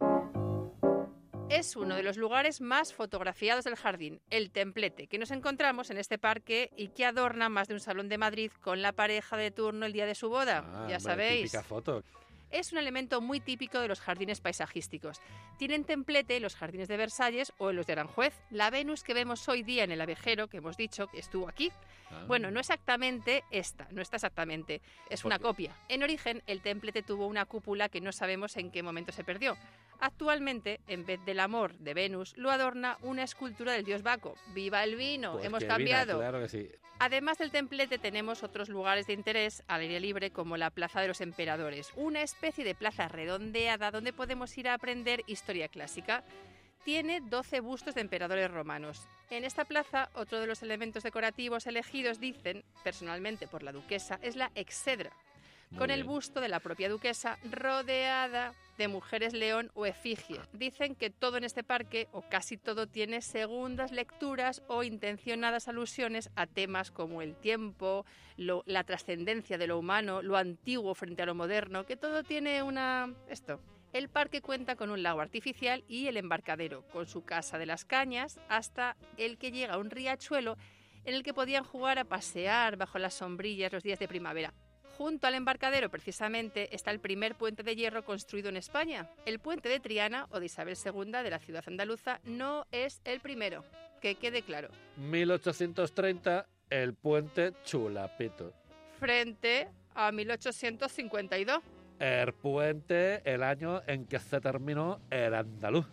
Es uno de los lugares más fotografiados del jardín, el templete, que nos encontramos en este parque y que adorna más de un salón de Madrid con la pareja de turno el día de su boda. Ah, ya hombre, sabéis. Típica foto. Es un elemento muy típico de los jardines paisajísticos. Tienen templete en los jardines de Versalles o en los de Aranjuez. La Venus que vemos hoy día en el abejero, que hemos dicho que estuvo aquí, ah. bueno, no exactamente esta, no está exactamente, es una copia. En origen, el templete tuvo una cúpula que no sabemos en qué momento se perdió. Actualmente, en vez del amor de Venus, lo adorna una escultura del dios Baco. ¡Viva el vino! Pues Hemos que cambiado. Vina, claro que sí. Además del templete tenemos otros lugares de interés al aire libre como la Plaza de los Emperadores, una especie de plaza redondeada donde podemos ir a aprender historia clásica. Tiene doce bustos de emperadores romanos. En esta plaza, otro de los elementos decorativos elegidos, dicen, personalmente por la duquesa, es la exedra, Muy con bien. el busto de la propia duquesa rodeada de mujeres león o efigie. Dicen que todo en este parque, o casi todo, tiene segundas lecturas o intencionadas alusiones a temas como el tiempo, lo, la trascendencia de lo humano, lo antiguo frente a lo moderno, que todo tiene una... esto. El parque cuenta con un lago artificial y el embarcadero, con su casa de las cañas, hasta el que llega a un riachuelo en el que podían jugar a pasear bajo las sombrillas los días de primavera. Junto al embarcadero, precisamente, está el primer puente de hierro construido en España. El puente de Triana, o de Isabel segunda, de la ciudad andaluza, no es el primero. Que quede claro. mil ochocientos treinta, el puente Chulapito. Frente a mil ochocientos cincuenta y dos. El puente, el año en que se terminó el andaluz.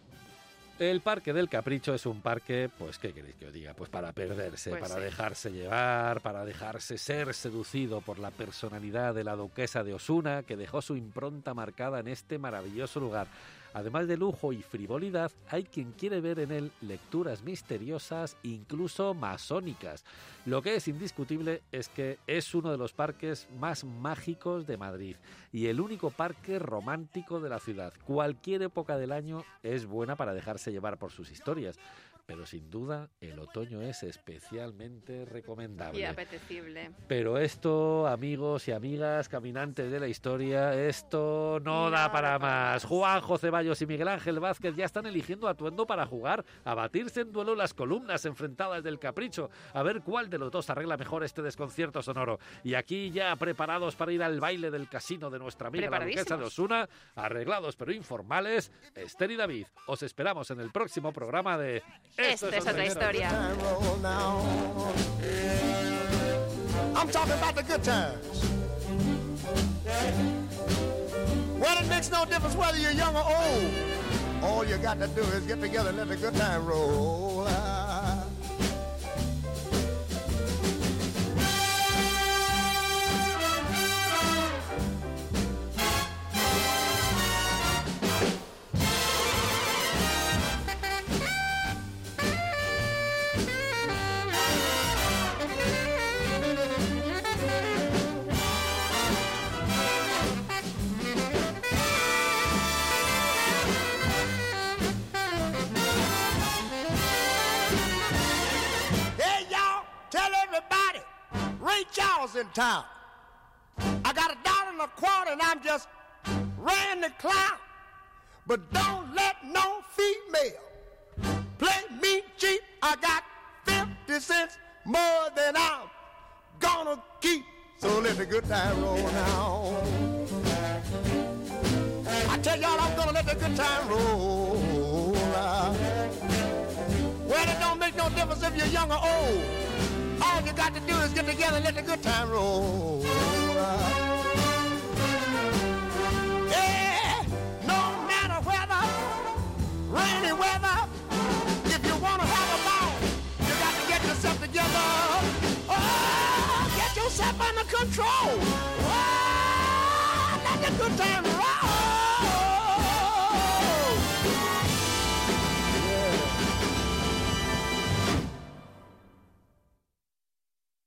El Parque del Capricho es un parque, pues, ¿qué queréis que os diga? Pues para perderse, pues para sí. dejarse llevar, para dejarse ser seducido por la personalidad de la duquesa de Osuna, que dejó su impronta marcada en este maravilloso lugar. Además de lujo y frivolidad, hay quien quiere ver en él lecturas misteriosas, incluso masónicas. Lo que es indiscutible es que es uno de los parques más mágicos de Madrid y el único parque romántico de la ciudad. Cualquier época del año es buena para dejarse llevar por sus historias, pero sin duda el otoño es especialmente recomendable. Y apetecible. Pero esto, amigos y amigas, caminantes de la historia, esto no, no da para más. Juanjo Ceballos y Miguel Ángel Vázquez ya están eligiendo atuendo para jugar, a batirse en duelo las columnas enfrentadas del Capricho, a ver cuál de los dos arregla mejor este desconcierto sonoro. Y aquí ya preparados para ir al baile del casino de nuestra amiga la Duquesa de Osuna, arreglados pero informales, Esther y David. Os esperamos en el próximo programa de... Esto es otra historia. I'm talking about the good times. Well, it makes no difference whether you're young or old. All you got to do is get together and let the good time roll. Charles in town. I got a dollar and a quarter and I'm just ran the clown. But don't let no female play me cheap. I got fifty cents more than I'm gonna keep. So let the good time roll now. I tell y'all I'm gonna let the good time roll now. Well, it don't make no difference if you're young or old. All you got to do is get together and let the good time roll. Yeah, no matter whether, rainy weather, if you want to have a ball, you got to get yourself together. Oh, get yourself under control. Oh, let the good time roll.